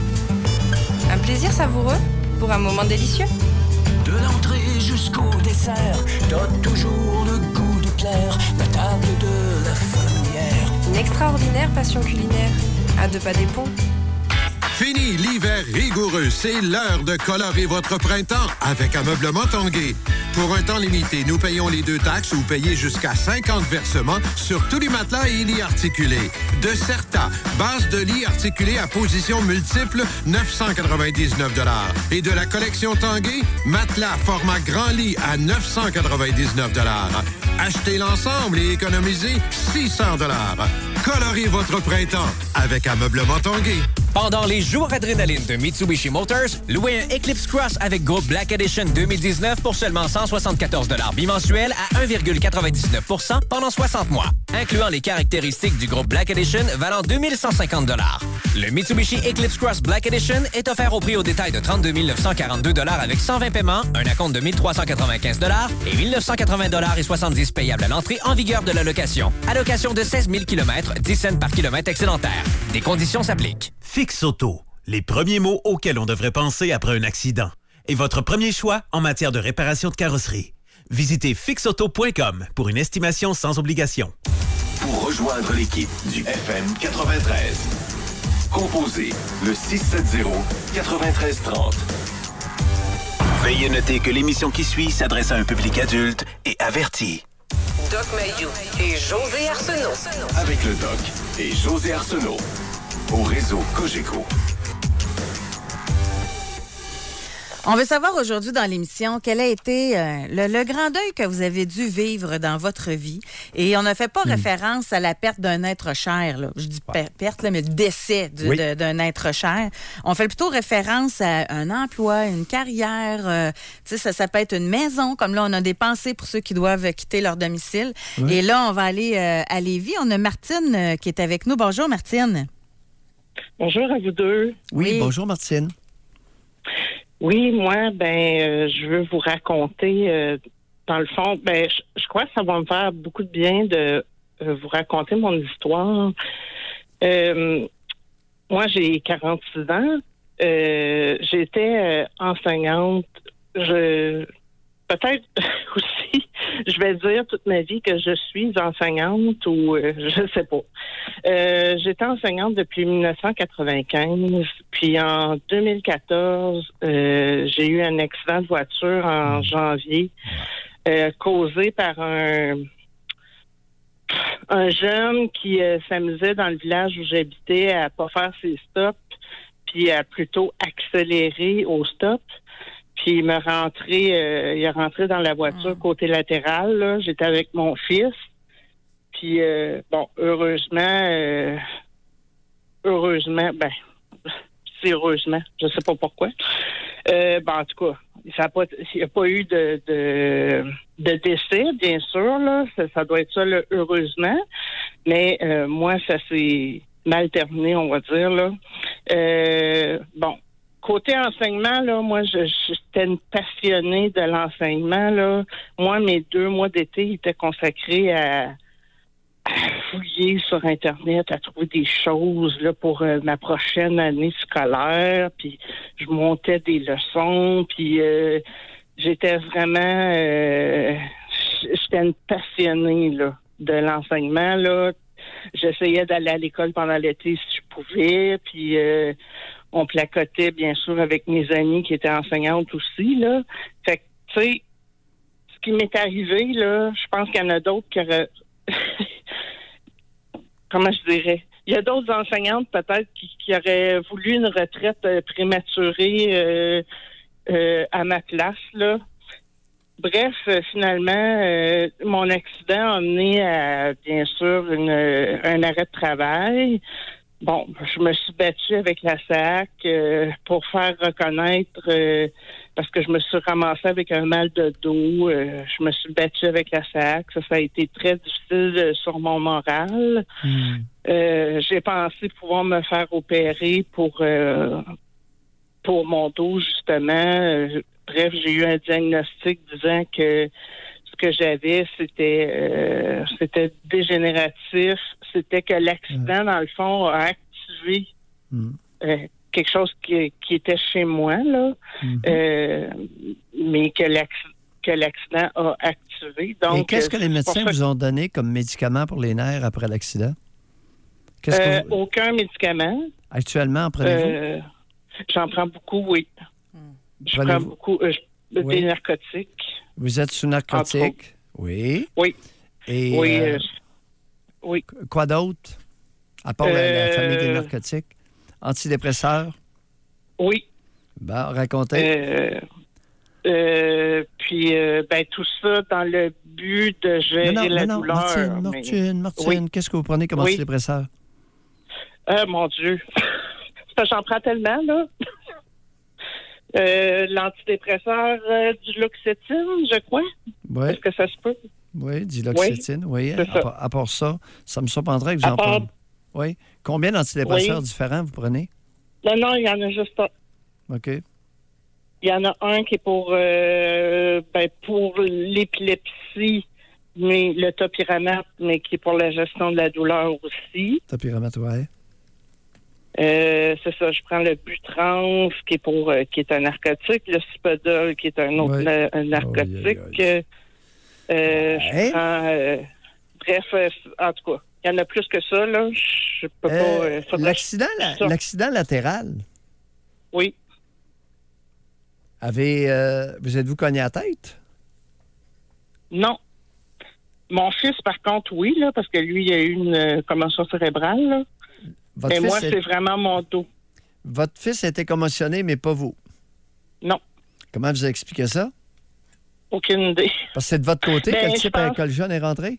Un plaisir savoureux pour un moment délicieux. De l'entrée jusqu'au dessert, donne toujours le goût de plaire, la table de la Fenouillère. Une extraordinaire passion culinaire, à deux pas des ponts. Fini l'hiver rigoureux, c'est l'heure de colorer votre printemps avec Ameublement Tanguay. Pour un temps limité, nous payons les deux taxes ou payez jusqu'à cinquante versements sur tous les matelas et lits articulés. De Certa, base de lits articulés à position multiple, neuf cent quatre-vingt-dix-neuf dollars. Et de la collection Tanguay, matelas format grand lit à neuf cent quatre-vingt-dix-neuf dollars. Achetez l'ensemble et économisez six cents dollars. Colorez votre printemps avec Ameublement Tanguay. Pendant les jours adrénaline de Mitsubishi Motors, louez un Eclipse Cross avec groupe Black Edition deux mille dix-neuf pour seulement cent soixante-quatorze dollars bimensuels à un virgule quatre-vingt-dix-neuf pour cent pendant soixante mois, incluant les caractéristiques du groupe Black Edition valant deux mille cent cinquante dollars. Le Mitsubishi Eclipse Cross Black Edition est offert au prix au détail de trente-deux mille neuf cent quarante-deux dollars avec cent vingt paiements, un acompte de mille trois cent quatre-vingt-quinze dollars et mille neuf cent quatre-vingts dollars et soixante-dix payables à l'entrée en vigueur de la location. Allocation de seize mille kilomètres, dix cents par kilomètre excédentaire. Des conditions s'appliquent. Fix Auto, les premiers mots auxquels on devrait penser après un accident. Et votre premier choix en matière de réparation de carrosserie. Visitez fixe auto point com pour une estimation sans obligation. Pour rejoindre l'équipe du F M quatre-vingt-treize, composez le six sept zéro, neuf trois trois zéro. Veuillez noter que l'émission qui suit s'adresse à un public adulte et averti. Doc Mayou et José Arsenault. Avec le Doc et José Arsenault. Au réseau Cogeco. On veut savoir aujourd'hui dans l'émission quel a été euh, le, le grand deuil que vous avez dû vivre dans votre vie. Et on ne fait pas mmh. référence à la perte d'un être cher. Là. Je dis per- perte, là, mais le décès du, oui. de, d'un être cher. On fait plutôt référence à un emploi, une carrière. Euh, tu sais, ça, ça peut être une maison. Comme là, on a des pensées pour ceux qui doivent quitter leur domicile. Oui. Et là, on va aller euh, à Lévis. On a Martine euh, qui est avec nous. Bonjour, Martine. Bonjour à vous deux. Oui, oui. Bonjour, Martine. Oui, moi, ben, euh, je veux vous raconter, euh, dans le fond, ben, je, je crois que ça va me faire beaucoup de bien de euh, vous raconter mon histoire. Euh, moi, j'ai quarante-six ans. Euh, j'étais euh, enseignante. Je peut-être aussi, je vais dire toute ma vie que je suis enseignante ou euh, je sais pas. Euh, j'étais enseignante depuis dix-neuf cent quatre-vingt-quinze. Puis en deux mille quatorze, euh, j'ai eu un accident de voiture en janvier euh, causé par un un jeune qui euh, s'amusait dans le village où j'habitais à pas faire ses stops, puis à plutôt accélérer au stop. Puis il m'a rentré, euh, il est rentré dans la voiture côté latéral. Là. J'étais avec mon fils. Puis euh, bon, heureusement, euh, heureusement, ben, c'est heureusement, je sais pas pourquoi. Euh, ben, en tout cas, ça a pas, il n'y a pas eu de, de, de décès, bien sûr, là. Ça, ça doit être ça, là, heureusement. Mais euh, moi, ça s'est mal terminé, on va dire, là. Euh, bon. Côté enseignement, là, moi, je, j'étais une passionnée de l'enseignement, là. Moi, mes deux mois d'été étaient consacrés à, à fouiller sur Internet, à trouver des choses, là, pour euh, ma prochaine année scolaire. Puis, je montais des leçons, puis euh, j'étais vraiment... Euh, j'étais une passionnée, là, de l'enseignement, là. J'essayais d'aller à l'école pendant l'été si je pouvais, puis... Euh, on placotait, bien sûr, avec mes amis qui étaient enseignantes aussi, là. Fait que, tu sais, ce qui m'est arrivé, là, je pense qu'il y en a d'autres qui auraient... Comment je dirais? Il y a d'autres enseignantes, peut-être, qui, qui auraient voulu une retraite euh, prématurée euh, euh, à ma place, là. Bref, euh, finalement, euh, mon accident a amené à, bien sûr, une, un arrêt de travail. Bon, je me suis battue avec la S A C euh, pour faire reconnaître, euh, parce que je me suis ramassée avec un mal de dos. Euh, je me suis battue avec la S A C. Ça, ça a été très difficile euh, sur mon moral. Mm. Euh, j'ai pensé pouvoir me faire opérer pour euh, pour mon dos, justement. Euh, bref, j'ai eu un diagnostic disant que ce que j'avais, c'était euh, c'était dégénératif. C'était que l'accident, dans le fond, a activé mm. euh, quelque chose qui, qui était chez moi, là, mm-hmm. euh, mais que, l'acc- que l'accident a activé. Donc, et qu'est-ce que les médecins vous ont donné comme médicament pour les nerfs après l'accident? Qu'est-ce euh, que vous... Aucun médicament. Actuellement, en prenez-vous? Euh, j'en prends beaucoup, oui. Mm. Je prends beaucoup euh, oui. des narcotiques. Vous êtes sous narcotique? Oui. Oui. Et oui. Euh, euh, oui. Quoi d'autre? À part euh, la, la famille des narcotiques? Antidépresseurs? Oui. Bon, racontez. Euh, euh, puis, euh, ben, tout ça dans le but de gérer non, non, la non, douleur. Martine, mais... Martine, Martine, oui. Qu'est-ce que vous prenez comme oui. antidépresseur? Euh, mon Dieu. C'est parce que j'en prends tellement, là. Euh, l'antidépresseur euh, du L'Oxétine, je crois. Oui. Est-ce que ça se peut? Oui, du L'Oxétine, oui. oui. À, part, à part ça, ça me surprendrait que vous à en part... preniez. Oui. Combien d'antidépresseurs oui. différents vous prenez? Non, non, il y en a juste un. OK. Il y en a un qui est pour, euh, ben, pour l'épilepsie, mais le topiramate, mais qui est pour la gestion de la douleur aussi. Topiramate, oui. Euh, c'est ça, je prends le Butrans, qui est pour euh, qui est un narcotique, le Cipodol, qui est un autre oui. na- un narcotique. Oh, yeah, yeah. Euh, ouais. Je prends, euh, bref, euh, en tout cas, il y en a plus que ça, là. Je peux euh, pas. Euh, l'accident, la, l'accident latéral. Oui. Avez, euh, vous êtes-vous cogné à la tête? Non. Mon fils, par contre, oui, là, parce que lui, il a eu une euh, commotion cérébrale, là. Votre mais moi, est... c'est vraiment mon dos. Votre fils a été commotionné, mais pas vous? Non. Comment vous expliquez ça? Aucune idée. Parce que c'est de votre côté ben, que le type pense... que le jeune est rentré?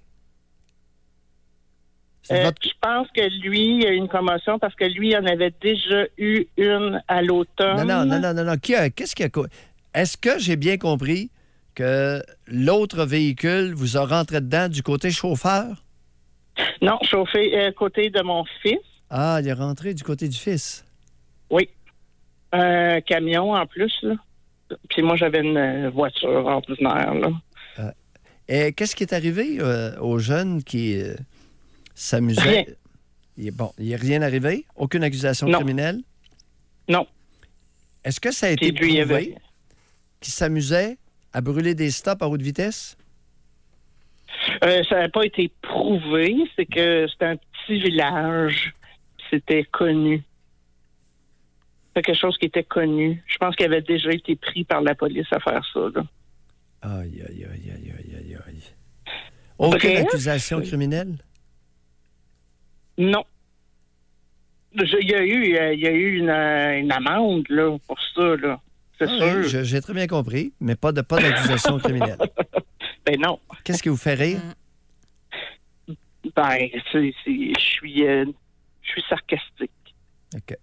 Euh, votre... Je pense que lui, il a eu une commotion parce que lui, il en avait déjà eu une à l'automne. Non, non, non, non, non. non. Qui a... Qu'est-ce qu'il a... Est-ce que j'ai bien compris que l'autre véhicule vous a rentré dedans du côté chauffeur? Non, chauffé euh, côté de mon fils. Ah, il est rentré du côté du fils? Oui. Un camion en plus, là. Puis moi, j'avais une voiture ordinaire, là. Euh, et qu'est-ce qui est arrivé euh, aux jeunes qui euh, s'amusaient? Rien. Il, bon, il n'est rien arrivé? Aucune accusation Non. criminelle? Non. Est-ce que ça a été Puis lui, il prouvé avait- qu'ils s'amusaient à brûler des stops à haute vitesse? Euh, ça n'a pas été prouvé. C'est que c'était un petit village. C'était connu. C'est quelque chose qui était connu. Je pense qu'il avait déjà été pris par la police à faire ça, là. Aïe, aïe, aïe, aïe, aïe, aïe, aïe. Aucune Bref. accusation criminelle? Non. Je- Il y a eu, euh, il y a eu une, euh, une amende, là, pour ça, là. C'est Ah sûr. oui, je- j'ai très bien compris, mais pas de pas d'accusation criminelle. Ben non. Qu'est-ce qui vous fait rire? Ben, c'est, c'est- je suis, euh, je suis sarcastique. OK.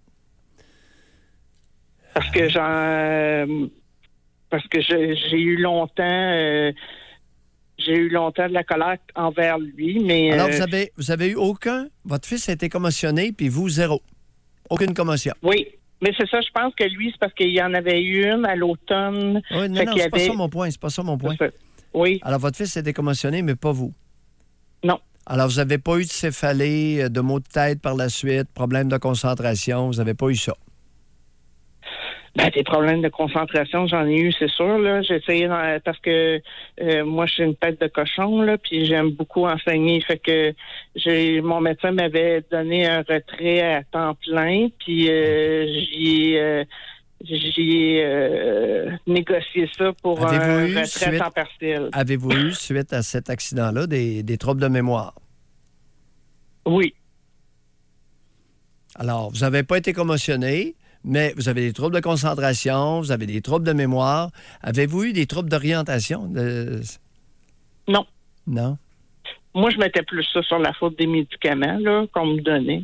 Parce que j'en, euh, parce que je- j'ai eu longtemps, euh, j'ai eu longtemps de la colère envers lui, mais. Alors, euh, vous avez, vous avez eu aucun... Votre fils a été commotionné, puis vous, zéro. Aucune commotion. Oui, mais c'est ça, je pense que lui, c'est parce qu'il y en avait eu une à l'automne. Oui, non, Fait non, qu'il y c'est pas avait- ça mon point, c'est pas ça mon point. C'est ça. Oui. Alors, votre fils a été commotionné, mais pas vous. Non. Alors, vous n'avez pas eu de céphalée, euh, de maux de tête par la suite, problème de concentration, vous n'avez pas eu ça. Ben, des problèmes de concentration, j'en ai eu, c'est sûr, là. J'ai essayé, dans- parce que euh, moi, je suis une tête de cochon, là, puis j'aime beaucoup enseigner. Fait que j'ai mon médecin m'avait donné un retrait à temps plein, puis euh, j'y ai, euh, j'y ai, euh, négocié ça pour Avez-vous un eu retrait suite- à temps partiel. Avez-vous eu, suite à cet accident-là, des, des troubles de mémoire? Oui. Alors, vous n'avez pas été commotionné, mais vous avez des troubles de concentration, vous avez des troubles de mémoire. Avez-vous eu des troubles d'orientation? De... Non. Non? Moi, je mettais plus ça sur la faute des médicaments, là, qu'on me donnait.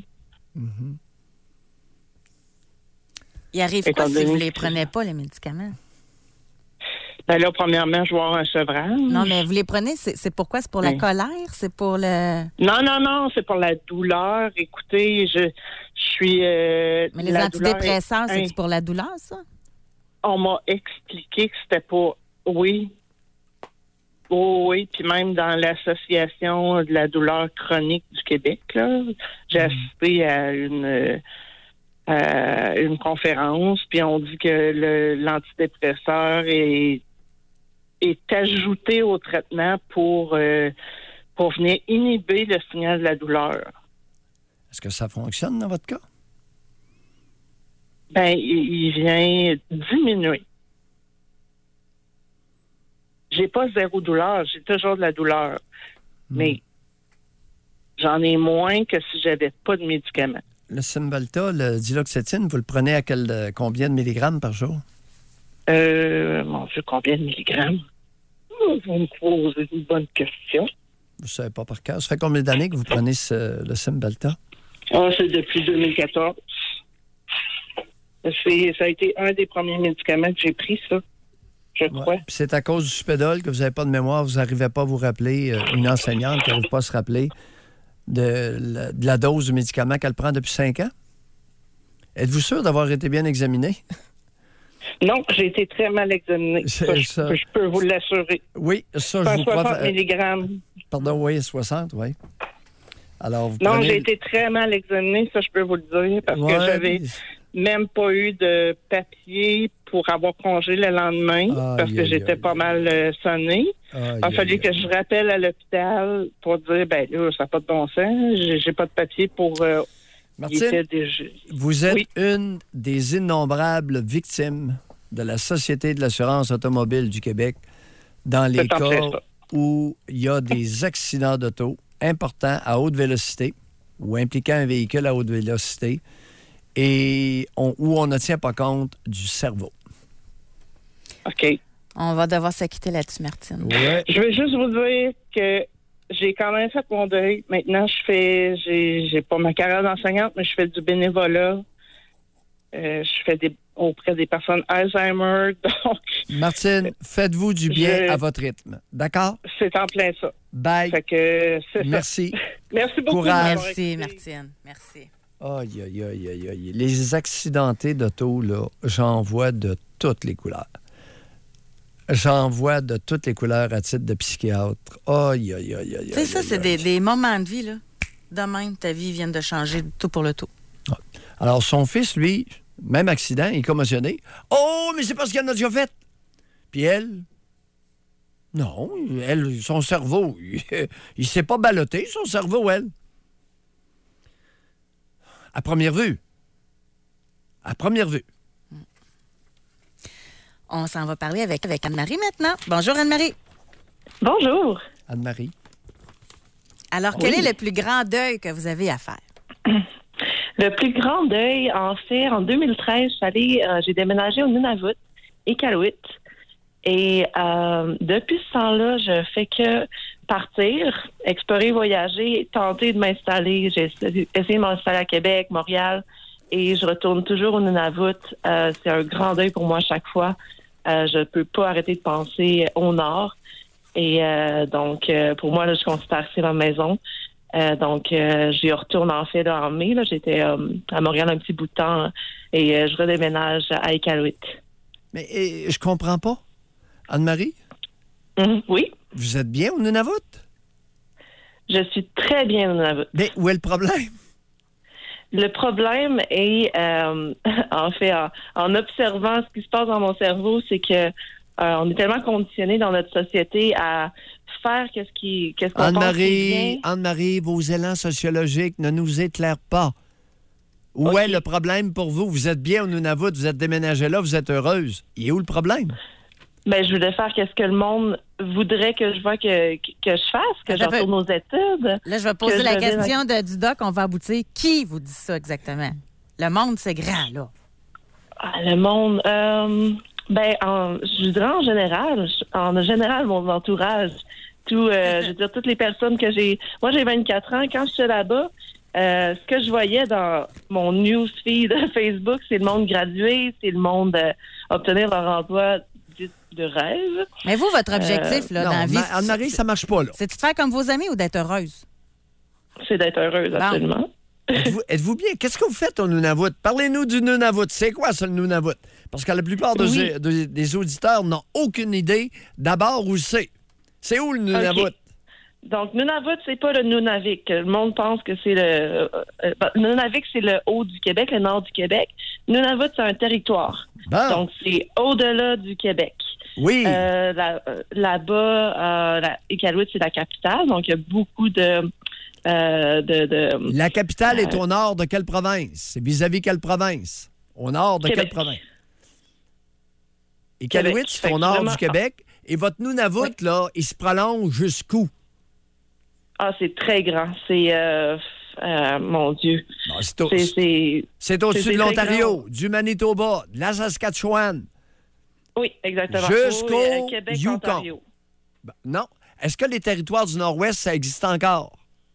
Il arrive Étant quoi si donné vous les que- prenez pas, les médicaments? Ben là, premièrement, je vais avoir un sevrage. Non, mais vous les prenez, c'est c'est pourquoi? C'est pour la Oui. colère? C'est pour le... Non, non, non, c'est pour la douleur. Écoutez, je, je suis... euh, Mais les la douleur antidépresseurs, est- c'est pour la douleur, ça? On m'a expliqué que c'était pas... Oui. Oh, oui, puis même dans l'Association de la douleur chronique du Québec, là, j'ai assisté à une... euh, à une conférence, puis on dit que le- l'antidépresseur est, est ajouté au traitement pour, euh, pour venir inhiber le signal de la douleur. Est-ce que ça fonctionne dans votre cas? Ben, il, il vient diminuer. J'ai pas zéro douleur, j'ai toujours de la douleur. Mais j'en ai moins que si j'avais pas de médicaments. Le Cymbalta, le diloxétine, vous le prenez à quel, euh, combien de milligrammes par jour? Euh, mon Dieu, combien de milligrammes? Oh, vous me posez une bonne question. Vous ne savez pas par cœur. Ça fait combien d'années que vous prenez ce- le Cymbalta? Ah, c'est depuis deux mille quatorze. C'est, ça a été un des premiers médicaments que j'ai pris, ça. Je crois. Puis c'est à cause du Supédol que vous n'avez pas de mémoire, vous n'arrivez pas à vous rappeler, euh, une enseignante qui n'arrive pas à se rappeler de la, de la dose du médicament qu'elle prend depuis cinq ans? Êtes-vous sûr d'avoir été bien examiné? Non, j'ai été très mal examinée. C'est Ça, je, ça. peux- je peux vous l'assurer. Oui, ça, Pas je vous crois. soixante euh, milligrammes. Pardon, oui, soixante, oui. Alors, vous Non, prenez... j'ai été très mal examinée, ça, je peux vous le dire, parce Ouais, que j'avais même pas eu de papier pour avoir congé le lendemain, Aïe, parce que aïe, j'étais aïe. pas mal euh, sonnée. Aïe, Il a fallu aïe, que je rappelle à l'hôpital pour dire, ben là, ça n'a pas de bon sens, j'ai, j'ai pas de papier pour... Euh, il Martine, était déjà- Vous êtes Oui. une des innombrables victimes de la Société de l'assurance automobile du Québec dans les C'est en plein cas ça. où il y a des accidents d'auto importants à haute vélocité ou impliquant un véhicule à haute vélocité et on- où on ne tient pas compte du cerveau. OK. On va devoir s'acquitter là-dessus, Martine. Ouais. Je veux juste vous dire que j'ai quand même fait mon deuil. Maintenant, je fais, j'ai, j'ai pas ma carrière d'enseignante, mais je fais du bénévolat. Euh, je fais des, auprès des personnes Alzheimer. Donc, Martine, faites-vous du bien Je- à votre rythme. D'accord? c'est en plein ça. Bye. Fait que c'est ça. Merci. Merci beaucoup. Courage. de m'avoir Merci, écouté. Martine. Merci. Aïe, aïe, aïe, aïe, aïe. Les accidentés d'auto, là, j'en vois de toutes les couleurs. J'en vois de toutes les couleurs à titre de psychiatre. Aïe, aïe, aïe, aïe. Tu sais, ça, aïe, c'est aïe. des, des moments de vie, là. De même, ta vie vient de changer tout pour le tout. Alors, son fils, lui, même accident, il est commotionné. Oh, mais c'est parce qu'elle en a déjà fait. Puis elle, non, elle, son cerveau, il, il s'est pas ballotté, son cerveau, elle. À première vue. À première vue. On s'en va parler avec, avec Anne-Marie maintenant. Bonjour, Anne-Marie. Bonjour. Anne-Marie. Alors, quel Oui. est le plus grand deuil que vous avez à faire? Le plus grand deuil, en fait, en deux mille treize, je suis allée, euh, j'ai déménagé au Nunavut, Iqaluit. Et euh, depuis ce temps-là, je fais que partir, explorer, voyager, tenter de m'installer. J'ai essayé de m'installer à Québec, Montréal, et je retourne toujours au Nunavut. Euh, c'est un grand deuil pour moi à chaque fois. Euh, je peux pas arrêter de penser au nord. Et euh, donc, euh, pour moi, là, je considère que c'est ma maison. Euh, donc, euh, j'y retourne en fait là, en mai. Là, j'étais euh, à Montréal un petit bout de temps et euh, je redéménage à Iqaluit. Mais et, je comprends pas. Anne-Marie? Mm-hmm, oui. Vous êtes bien au Nunavut? Je suis très bien au Nunavut. Mais où est le problème? Le problème est, euh, en fait, en, en observant ce qui se passe dans mon cerveau, c'est que euh, on est tellement conditionné dans notre société à faire qu'est-ce qui, qu'est-ce qu'on pense qui est bien. Anne-Marie, Anne-Marie, vos élans sociologiques ne nous éclairent pas. Où Okay. est le problème pour vous? Vous êtes bien au Nunavut, vous êtes déménagée là, vous êtes heureuse. Il est où le problème? Ben, je voulais faire qu'est-ce que le monde voudrait que je vois que, que, que je fasse, que je J'avais- retourne aux études. Là, je vais poser que la je devienne- question de, du doc, on va aboutir. Qui vous dit ça exactement? Le monde, c'est grand, là. Ah, le monde, euh, ben, en, je dirais en général, en général, mon entourage, tout, euh, je veux dire, toutes les personnes que j'ai. Moi, j'ai vingt-quatre ans. Quand j'étais là-bas, euh, ce que je voyais dans mon newsfeed Facebook, c'est le monde gradué, c'est le monde euh, obtenir leur emploi de, de rêve. Mais vous, votre objectif, Euh, là, non, dans la vie. Ma- c'est- Anne-Marie, ça marche pas, là. C'est de faire comme vos amis ou d'être heureuse? C'est d'être heureuse, absolument. Êtes-vous, êtes-vous bien? Qu'est-ce que vous faites au Nunavut? Parlez-nous du Nunavut. C'est quoi ça, le Nunavut? Parce que la plupart de- Oui. de- des auditeurs n'ont aucune idée d'abord où c'est. C'est où le Nunavut? OK. Donc, Nunavut, c'est pas le Nunavik. Le monde pense que c'est le... Euh, euh, Nunavik, c'est le haut du Québec, le nord du Québec. Nunavut, c'est un territoire. Bon. Donc, c'est au-delà du Québec. Oui. Euh, là, euh, là-bas, euh, la, Iqaluit, c'est la capitale. Donc, il y a beaucoup de... euh, de, de La capitale est euh, au nord de quelle province? C'est vis-à-vis quelle province? Au nord de Québec. quelle province? Iqaluit, Québec. c'est Fait au que nord vraiment- du Québec. Et votre Nunavut, là, il se prolonge jusqu'où? Ah, c'est très grand. C'est... Euh, euh, mon Dieu. c'est au- c'est, C'est au-dessus c'est de très l'Ontario, grand. du Manitoba, de la Saskatchewan. Oui, exactement. Jusqu'au Oui, euh, Québec, Yukon. Ontario. Ben, non. Est-ce que les territoires du Nord-Ouest, ça existe encore?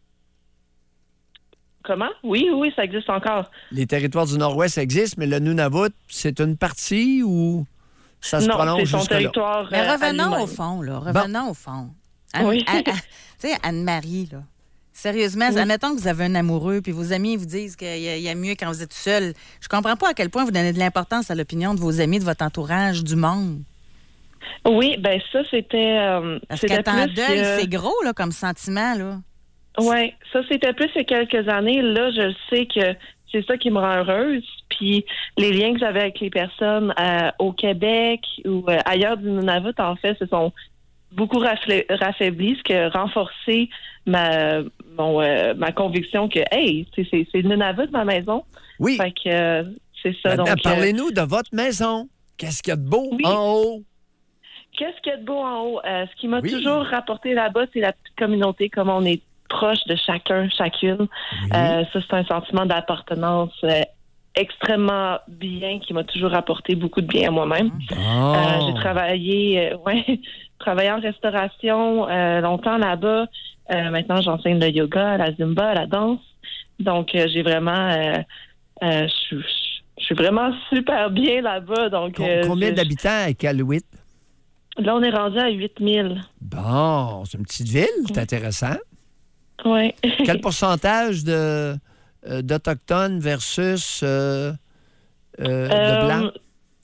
Comment? Oui, oui, ça existe encore. Les territoires du Nord-Ouest existent, mais le Nunavut, c'est une partie où ça se Non, prolonge c'est son jusque-là? territoire. Mais euh, revenons à au lui-même. fond, là. Revenons au fond. Anne- Oui. Anne- Anne- tu sais, Anne-Marie, là. Sérieusement, Oui. admettons que vous avez un amoureux, puis vos amis vous disent qu'il y, a- il y a mieux quand vous êtes seul. Je comprends pas à quel point vous donnez de l'importance à l'opinion de vos amis, de votre entourage, du monde. Oui, ben ça, c'était... Euh, Parce c'était qu'être en plus, deuil, euh, c'est gros, là, comme sentiment, là. Oui, ça, c'était plus il y a quelques années. Là, je sais que c'est ça qui me rend heureuse. Puis les liens que j'avais avec les personnes euh, au Québec ou euh, ailleurs du Nunavut, en fait, se sont beaucoup rafla- raffaiblis, ce qui a renforcé ma, mon, euh, ma conviction que, hey, c'est, c'est, c'est le Nunavut, ma maison. Oui. Fait que euh, c'est ça. Maintenant, donc, euh, parlez-nous de votre maison. Qu'est-ce qu'il y a de beau Oui. en haut? Qu'est-ce qu'il y a de beau en haut? Euh, ce qui m'a Oui. toujours rapporté là-bas, c'est la petite communauté, comment on est proche de chacun, chacune. Euh, ça, c'est un sentiment d'appartenance euh, extrêmement bien qui m'a toujours apporté beaucoup de bien à moi-même. Ah. Euh, j'ai travaillé, euh, ouais, travaillé en restauration euh, longtemps là-bas. Euh, maintenant, j'enseigne le yoga, la zumba, la danse. Donc, euh, j'ai vraiment... euh, euh, je suis- je suis vraiment super bien là-bas. Donc, Com- euh, Combien je- d'habitants à Iqaluit? Là, on est rendu à huit mille. Bon, c'est une petite ville, c'est intéressant. Oui. Quel pourcentage de, euh, d'Autochtones versus euh, euh, de Euh, Blancs?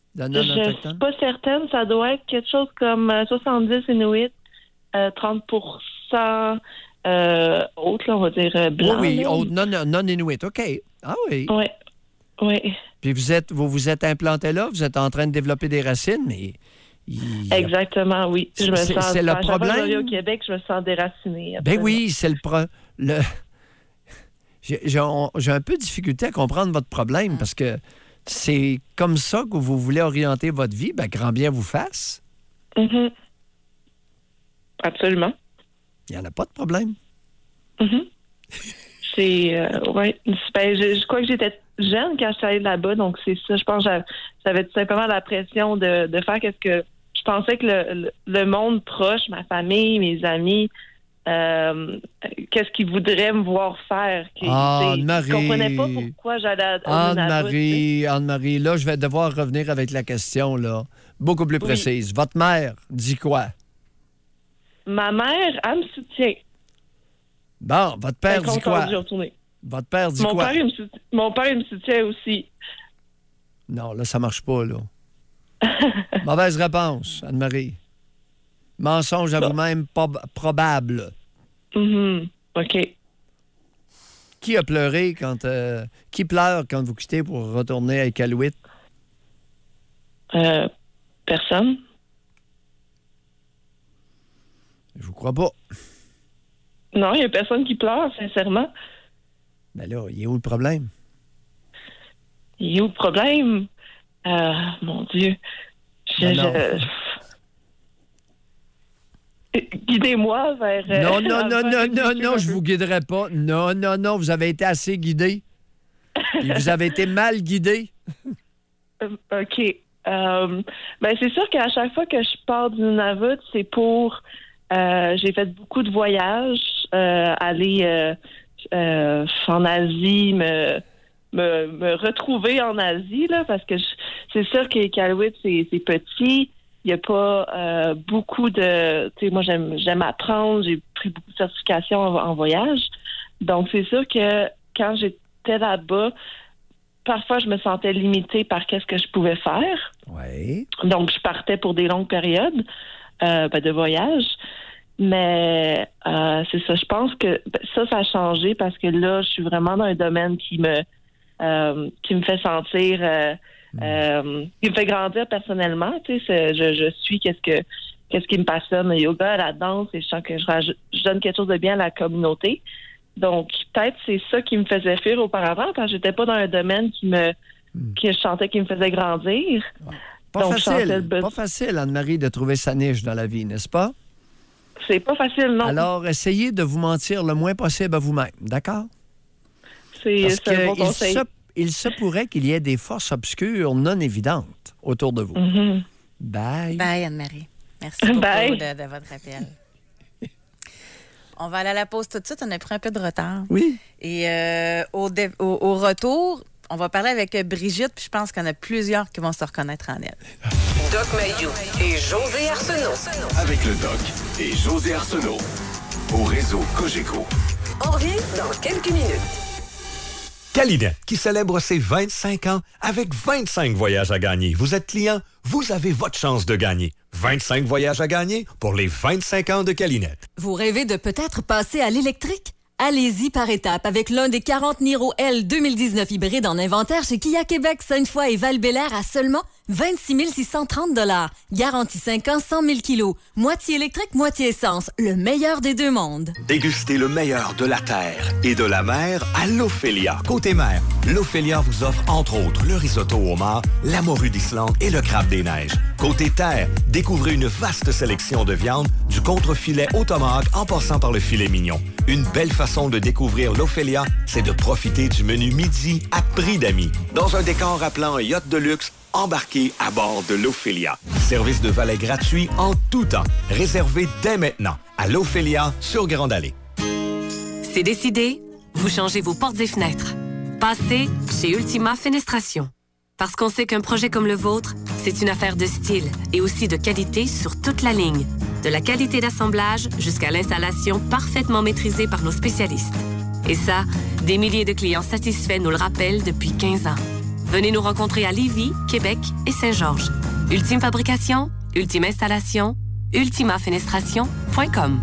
De Je non-autochtones? suis pas certaine. Ça doit être quelque chose comme euh, soixante-dix Inuits, euh, trente pour cent euh, autres, là, on va dire euh, blancs. Oui, oui, là. autres, non, non, non Inuit. OK. Ah oui. Oui. Oui. Puis vous êtes, vous vous êtes implanté là, vous êtes en train de développer des racines, mais... il- Exactement, oui. Je me C'est- sens, c'est le à chaque fois que je problème. reviens au Québec, je me sens déracinée. Ben absolument. oui, c'est le... Pro... le... J'ai, j'ai, on- j'ai un peu de difficulté à comprendre votre problème parce que c'est comme ça que vous voulez orienter votre vie. Ben, grand bien vous fasse. Mhm. Absolument. Il n'y en a pas de problème. Mhm. C'est, euh, ouais. Ben, je, je crois que j'étais jeune quand je suis allée là-bas, donc c'est ça. Je pense que j'avais- j'avais tout simplement la pression de, de faire qu'est-ce que je pensais que le, le, le monde proche, ma famille, mes amis, euh, qu'est-ce qu'ils voudraient me voir faire. Qu'ils, Ah, tu sais, Anne-Marie. Ils comprenaient pas pourquoi j'allais à, à Nunavut, tu sais. Anne-Marie, Anne-Marie, là, je vais devoir revenir avec la question, là, beaucoup plus précise. Votre mère dit quoi? Ma mère, elle me soutient. Bon, votre père Elle est dit contente quoi? d'y retourner. Votre père dit Mon quoi? père, il me soutient, mon père, il me soutient aussi. Non, là, ça marche pas, là. Mauvaise réponse, Anne-Marie. Mensonge à vous-même prob- probable. Mhm. OK. Qui a pleuré quand... euh, qui pleure quand vous quittez pour retourner à Iqaluit? Euh, personne. Je vous crois pas. Non, il n'y a personne qui pleure, sincèrement. Ben là, il est où le problème? Il est où le problème? Euh, mon Dieu. Je, Ben non. je- Guidez-moi vers... euh, Non, non, non, vers- non, non, non, je vous guiderai pas. Non, non, non, vous avez été assez guidé. Puis vous avez été mal guidé. Euh, OK. Euh, ben, c'est sûr qu'à chaque fois que je pars du Nunavut, c'est pour... euh, j'ai fait beaucoup de voyages, euh, aller euh, euh, en Asie, me, me, me retrouver en Asie, là, parce que je- c'est sûr qu'Iqaluit, c'est, c'est petit. Il n'y a pas euh, beaucoup de... Tu sais, moi, j'aime, j'aime apprendre. J'ai pris beaucoup de certifications en, en voyage. Donc, c'est sûr que quand j'étais là-bas, parfois, je me sentais limitée par qu'est-ce que je pouvais faire. Oui. Donc, je partais pour des longues périodes euh, ben, de voyage. Mais euh, c'est ça. Je pense que ben, ça, ça a changé parce que là, je suis vraiment dans un domaine qui me euh, qui me fait sentir, euh, euh, qui me fait grandir personnellement. Tu sais, c'est- je, je suis qu'est-ce que qu'est-ce qui me passionne, le yoga, la danse, et je sens que je, rajoute- je donne quelque chose de bien à la communauté. Donc, peut-être c'est ça qui me faisait fuir auparavant, parce que j'étais pas dans un domaine qui me que je sentais qui me faisait grandir. Pas Donc, je sentais le facile, besoin- pas facile, Anne-Marie, de trouver sa niche dans la vie, n'est-ce pas? C'est pas facile, non. Alors, essayez de vous mentir le moins possible à vous-même, d'accord? C'est Parce c'est un bon qu'il conseil. se, il se pourrait qu'il y ait des forces obscures non évidentes autour de vous. Mhm. Bye. Bye, Anne-Marie. Merci beaucoup Bye. de, de votre appel. On va aller à la pause tout de suite. On a pris un peu de retard. Oui. Et euh, au, dé- au, au retour, on va parler avec Brigitte, puis je pense qu'il y en a plusieurs qui vont se reconnaître en elle. Doc Mayou et José Arsenault. Avec le Doc et José Arsenault. Au réseau Cogeco. On revient dans quelques minutes. Calinette, qui célèbre ses vingt-cinq ans avec vingt-cinq voyages à gagner. Vous êtes client, vous avez votre chance de gagner. vingt-cinq voyages à gagner pour les vingt-cinq ans de Calinette. Vous rêvez de peut-être passer à l'électrique? Allez-y par étapes avec l'un des quarante Niro L deux mille dix-neuf hybrides en inventaire chez Kia Québec, Sainte-Foy et Val-Bélair à seulement vingt-six mille six cent trente dollars. Garantie cinq ans, cent mille kilos. Moitié électrique, moitié essence. Le meilleur des deux mondes. Dégustez le meilleur de la terre et de la mer à l'Ophélia. Côté mer, l'Ophélia vous offre entre autres le risotto au homard, la morue d'Islande et le crabe des neiges. Côté terre, découvrez une vaste sélection de viande, du contre-filet au tomahawk en passant par le filet mignon. Une belle façon de découvrir l'Ophélia, c'est de profiter du menu midi à prix d'amis. Dans un décor rappelant un yacht de luxe, embarqué à bord de l'Ophélia. Service de valet gratuit en tout temps. Réservé dès maintenant à l'Ophélia sur Grande Allée. C'est décidé, vous changez vos portes et fenêtres. Passez chez Ultima Fenestration. Parce qu'on sait qu'un projet comme le vôtre, c'est une affaire de style et aussi de qualité sur toute la ligne. De la qualité d'assemblage jusqu'à l'installation parfaitement maîtrisée par nos spécialistes. Et ça, des milliers de clients satisfaits nous le rappellent depuis quinze ans. Venez nous rencontrer à Lévis, Québec et Saint-Georges. Ultime Fabrication, Ultime Installation, ultima fenestration point com.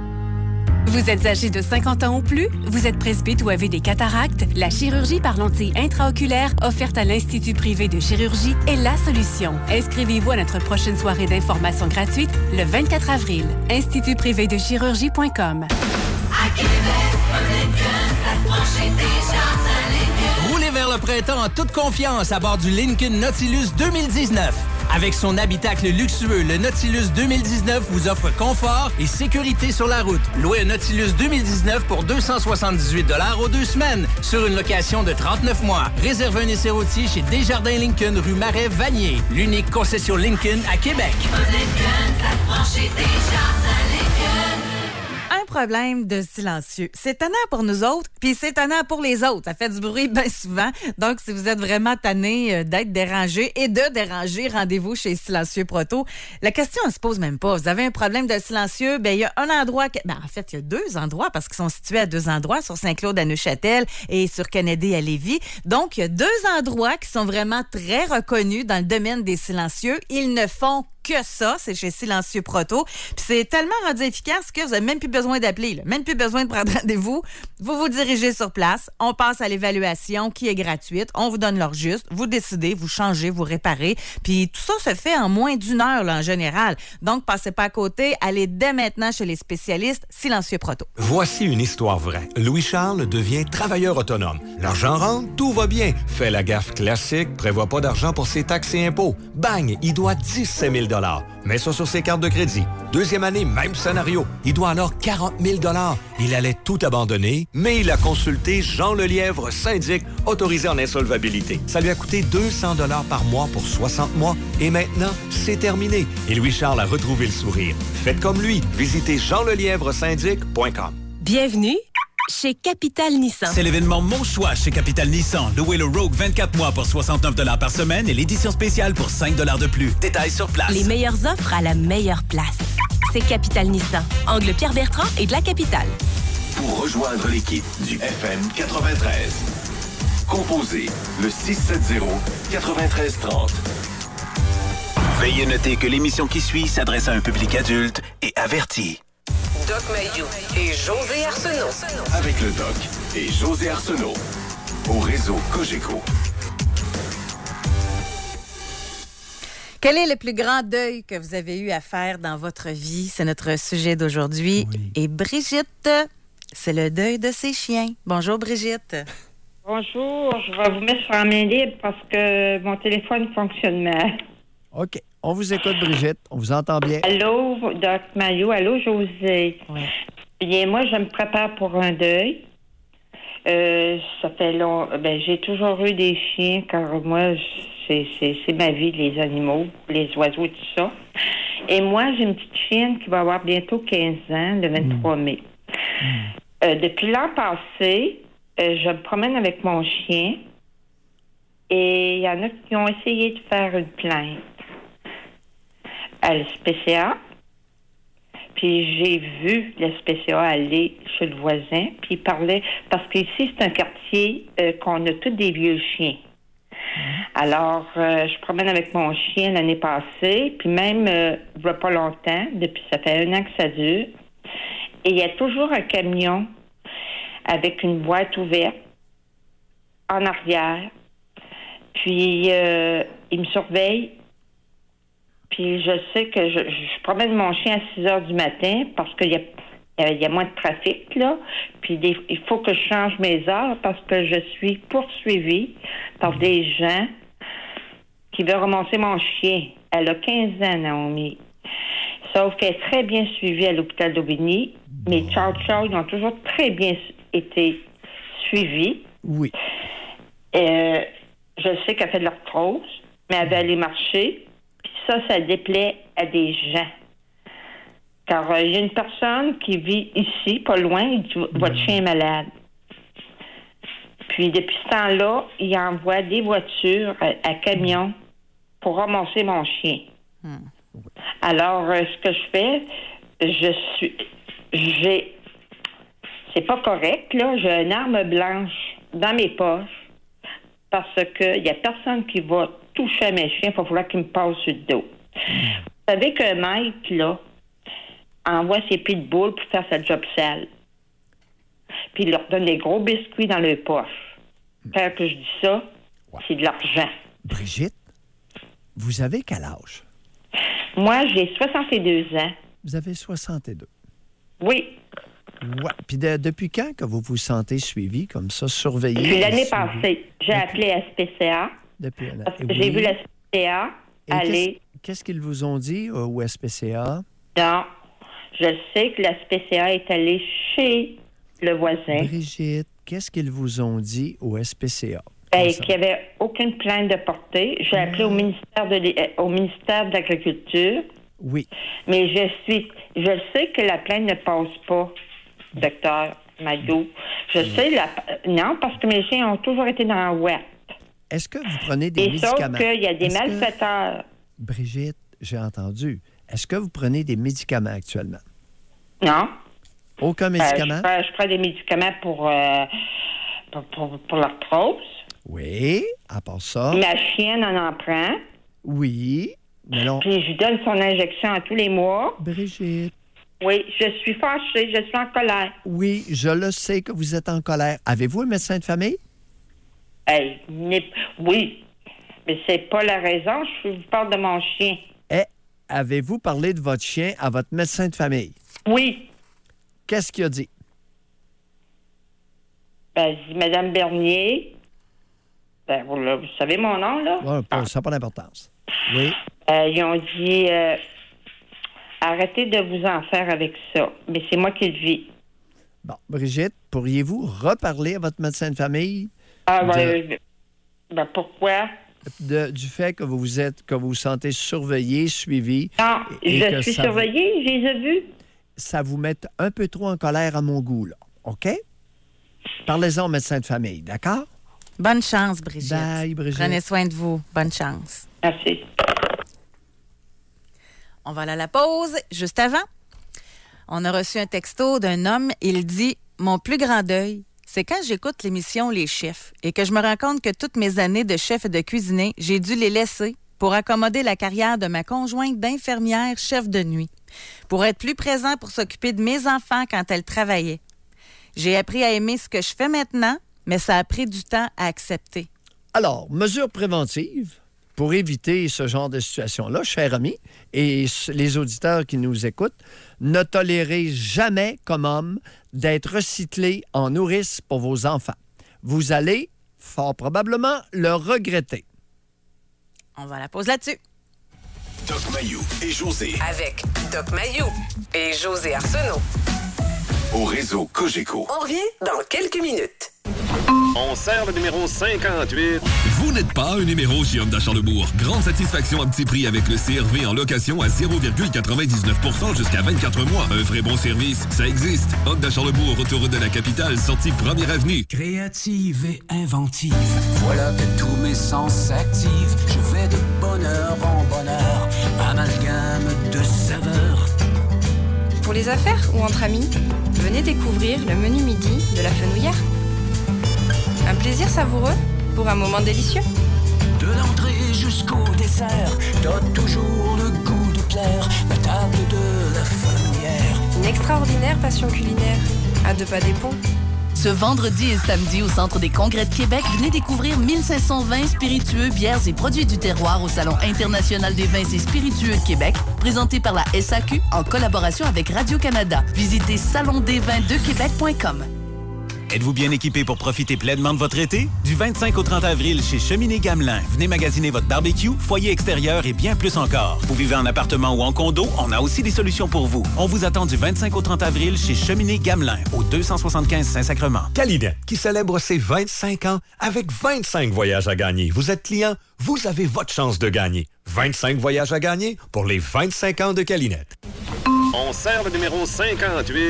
Vous êtes âgé de cinquante ans ou plus? Vous êtes presbyte ou avez des cataractes? La chirurgie par lentille intraoculaire offerte à l'Institut privé de chirurgie est la solution. Inscrivez-vous à notre prochaine soirée d'information gratuite le vingt-quatre avril. institut privé de chirurgie point com. À Québec, un Lincoln, ça se branche déjà un Lincoln. Roulez vers le printemps en toute confiance à bord du Lincoln Nautilus deux mille dix-neuf. Avec son habitacle luxueux, le Nautilus deux mille dix-neuf vous offre confort et sécurité sur la route. Louez un Nautilus deux mille dix-neuf pour deux cent soixante-dix-huit dollars aux deux semaines sur une location de trente-neuf mois. Réservez un essai routier chez Desjardins Lincoln, rue Marais-Vanier. L'unique concession Lincoln à Québec. Un Lincoln, ça se branche Desjardins Lincoln. Un problème de silencieux. C'est tannant pour nous autres, puis c'est tannant pour les autres. Ça fait du bruit bien souvent. Donc, si vous êtes vraiment tanné d'être dérangé et de déranger, rendez-vous chez Silencieux Proto. La question, elle se pose même pas. Vous avez un problème de silencieux, bien, il y a un endroit... Que... Ben, en fait, il y a deux endroits parce qu'ils sont situés à deux endroits, sur Saint-Claude à Neuchâtel et sur Kennedy à Lévis. Donc, il y a deux endroits qui sont vraiment très reconnus dans le domaine des silencieux. Ils ne font que ça, c'est chez Silencieux Proto. Puis c'est tellement rendu efficace que vous n'avez même plus besoin d'appeler, là. Même plus besoin de prendre rendez-vous. Vous vous dirigez sur place, on passe à l'évaluation qui est gratuite, on vous donne l'heure juste, vous décidez, vous changez, vous réparez. Puis tout ça se fait en moins d'une heure là, en général. Donc, passez pas à côté, allez dès maintenant chez les spécialistes Silencieux Proto. Voici une histoire vraie. Louis-Charles devient travailleur autonome. L'argent rentre, tout va bien. Fait la gaffe classique, prévoit pas d'argent pour ses taxes et impôts. Bang, il doit dix-sept mille dollars. Mets ça sur ses cartes de crédit. Deuxième année, même scénario. Il doit alors quarante mille dollars. Il allait tout abandonner, mais il a consulté Jean Lelièvre, syndic, autorisé en insolvabilité. Ça lui a coûté deux cents dollars par mois pour soixante mois. Et maintenant, c'est terminé. Et Louis-Charles a retrouvé le sourire. Faites comme lui. Visitez jean lelièvre syndic point com. Bienvenue chez Capital Nissan. C'est l'événement Mon Choix chez Capital Nissan. Louez le Rogue vingt-quatre mois pour soixante-neuf dollars par semaine et l'édition spéciale pour cinq dollars de plus. Détails sur place. Les meilleures offres à la meilleure place. C'est Capital Nissan. Angle Pierre-Bertrand et de la Capitale. Pour rejoindre l'équipe du F M quatre-vingt-treize, composez le six sept zéro, neuf trois trois zéro. Veuillez noter que l'émission qui suit s'adresse à un public adulte et averti. Doc Mayou et José Arsenault. Avec le Doc et José Arsenault. Au réseau Cogeco. Quel est le plus grand deuil que vous avez eu à faire dans votre vie? C'est notre sujet d'aujourd'hui. Oui. Et Brigitte, c'est le deuil de ses chiens. Bonjour, Brigitte. Bonjour, je vais vous mettre sur la main libre parce que mon téléphone fonctionne mal. OK. On vous écoute, Brigitte. On vous entend bien. Allô, Doc Maillot. Allô, José. Oui. Bien, moi, je me prépare pour un deuil. Euh, ça fait long. Ben, j'ai toujours eu des chiens, car moi, c'est, c'est, c'est ma vie, les animaux, les oiseaux et tout ça. Et moi, j'ai une petite chienne qui va avoir bientôt quinze ans, le vingt-trois mmh. mai. Mmh. Euh, depuis l'an passé, euh, je me promène avec mon chien et il y en a qui ont essayé de faire une plainte à l'S P C A. Puis j'ai vu l'S P C A aller chez le voisin, puis il parlait, parce qu'ici, c'est un quartier euh, qu'on a tous des vieux chiens. Alors, euh, je promène avec mon chien l'année passée, puis même, euh, il va pas longtemps, depuis ça fait un an que ça dure, et il y a toujours un camion avec une boîte ouverte en arrière, puis euh, il me surveille. Puis je sais que je, je promène mon chien à six heures du matin parce qu'il y a, il y a moins de trafic, là. Puis des, il faut que je change mes heures parce que je suis poursuivie par des gens qui veulent remonter mon chien. Elle a quinze ans, Naomi. Sauf qu'elle est très bien suivie à l'hôpital d'Aubigny. Mes chow-chow, ils ont toujours très bien été suivis. Oui. Euh, je sais qu'elle fait de l'arthrose, mais elle veut aller marcher. Ça, ça déplaît à des gens. Car il euh, y a une personne qui vit ici, pas loin, il dit « Votre chien est malade ». Puis, depuis ce temps-là, il envoie des voitures à, à camion pour ramasser mon chien. Mm. Alors, euh, ce que je fais, je suis... J'ai... C'est pas correct, là. J'ai une arme blanche dans mes poches parce qu'il n'y a personne qui va toucher à mes chiens. Il va falloir qu'ils me passent sur le dos. Vous savez qu'un maître, là, envoie ses pitbulls pour faire sa job sale. Puis il leur donne des gros biscuits dans leur poche. Quand que je dis ça, c'est de l'argent. Brigitte, vous avez quel âge? Moi, j'ai soixante-deux ans. Vous avez soixante-deux. Oui. Ouais. Puis de- depuis quand que vous vous sentez suivi comme ça, surveillé? Puis l'année suivi? passée, j'ai appelé S P C A. Depuis l'année. Parce que j'ai vu la S P C A Et aller. Qu'est-ce, qu'est-ce qu'ils vous ont dit euh, au S P C A? Non. Je sais que la S P C A est allée chez le voisin. Brigitte, qu'est-ce qu'ils vous ont dit au S P C A? Ben, qu'il n'y avait aucune plainte de portée. J'ai appelé au ministère de l'é- euh, au ministère de l'Agriculture. Oui. Mais je suis je sais que la plainte ne passe pas, docteur Madou. Je sais la non, parce que mes chiens ont toujours été dans la web. Est-ce que vous prenez des Et sauf médicaments? qu'il y a des Est-ce que- malfaiteurs. Brigitte, j'ai entendu. Est-ce que vous prenez des médicaments actuellement? Non. Aucun médicament? Euh, je, prends, je prends des médicaments pour, euh, pour, pour, pour l'arthrose. Oui, à part ça. Ma chienne en en prend. Oui, mais non. Puis je lui donne son injection à tous les mois. Brigitte. Oui, je suis fâchée, je suis en colère. Oui, je le sais que vous êtes en colère. Avez-vous un médecin de famille? Hey, n'est- oui, mais c'est pas la raison. Je vous parle de mon chien. Eh, avez-vous parlé de votre chien à votre médecin de famille? Oui. Qu'est-ce qu'il a dit? Ben, je dis, Madame Bernier. Ben, vous, là, vous savez mon nom, là? Ouais, pas- ça n'a pas d'importance. Oui. Euh, ils ont dit, euh, arrêtez de vous en faire avec ça. Mais c'est moi qui le vis. Bon, Brigitte, pourriez-vous reparler à votre médecin de famille? Ah, de- ben, ben, pourquoi? de- du fait que vous vous êtes, que vous vous sentez surveillé, suivi. Non, et je que suis ça vous- surveillée, je les ai vus. ça vous met un peu trop en colère à mon goût, là. OK? Parlez-en au médecin de famille, d'accord? Bonne chance, Brigitte. Bye, Brigitte. Prenez soin de vous. Bonne chance. Merci. On va aller à la pause. Juste avant, on a reçu un texto d'un homme. Il dit « Mon plus grand deuil, c'est quand j'écoute l'émission Les Chefs et que je me rends compte que toutes mes années de chef et de cuisinier, j'ai dû les laisser pour accommoder la carrière de ma conjointe d'infirmière chef de nuit, pour être plus présent pour s'occuper de mes enfants quand elle travaillait. J'ai appris à aimer ce que je fais maintenant, mais ça a pris du temps à accepter. » Alors, mesures préventives pour éviter ce genre de situation-là, chers amis, et s- les auditeurs qui nous écoutent, ne tolérez jamais, comme homme, d'être recyclé en nourrice pour vos enfants. Vous allez, fort probablement, le regretter. On va à la pause là-dessus. Doc Mayou et José Avec Doc Mayou et José Arsenault. au réseau Cogeco. On revient dans quelques minutes. On sert le numéro cinquante-huit. Vous n'êtes pas un numéro chez Honda Charlebourg. Grande satisfaction à petit prix avec le C R V en location à zéro virgule quatre-vingt-dix-neuf pour cent jusqu'à vingt-quatre mois. Un vrai bon service, ça existe. Honda Charlebourg, autoroute de la capitale, sortie première avenue. Créative et inventive. Voilà que tous mes sens s'activent. Je vais de bonheur en bonheur. Amalgame de saveurs. Pour les affaires ou entre amis, venez découvrir le menu midi de la Fenouillère. Un plaisir savoureux pour un moment délicieux. De l'entrée jusqu'au dessert, t'as toujours le goût de plaire. La table de la Fenouillère. Une extraordinaire passion culinaire à deux pas des ponts. Ce vendredi et samedi au Centre des Congrès de Québec, venez découvrir mille cinq cents vins spiritueux, bières et produits du terroir au Salon international des vins et spiritueux de Québec, présenté par la S A Q en collaboration avec Radio-Canada. Visitez salon des vins de québec point com. Êtes-vous bien équipé pour profiter pleinement de votre été? Du vingt-cinq au trente avril chez Cheminée Gamelin, venez magasiner votre barbecue, foyer extérieur et bien plus encore. Vous vivez en appartement ou en condo, on a aussi des solutions pour vous. On vous attend du vingt-cinq au trente avril chez Cheminée Gamelin, au deux cent soixante-quinze Saint-Sacrement. Calinet, qui célèbre ses vingt-cinq ans avec vingt-cinq voyages à gagner. Vous êtes client, vous avez votre chance de gagner. vingt-cinq voyages à gagner pour les vingt-cinq ans de Calinet. On sert le numéro cinquante-huit.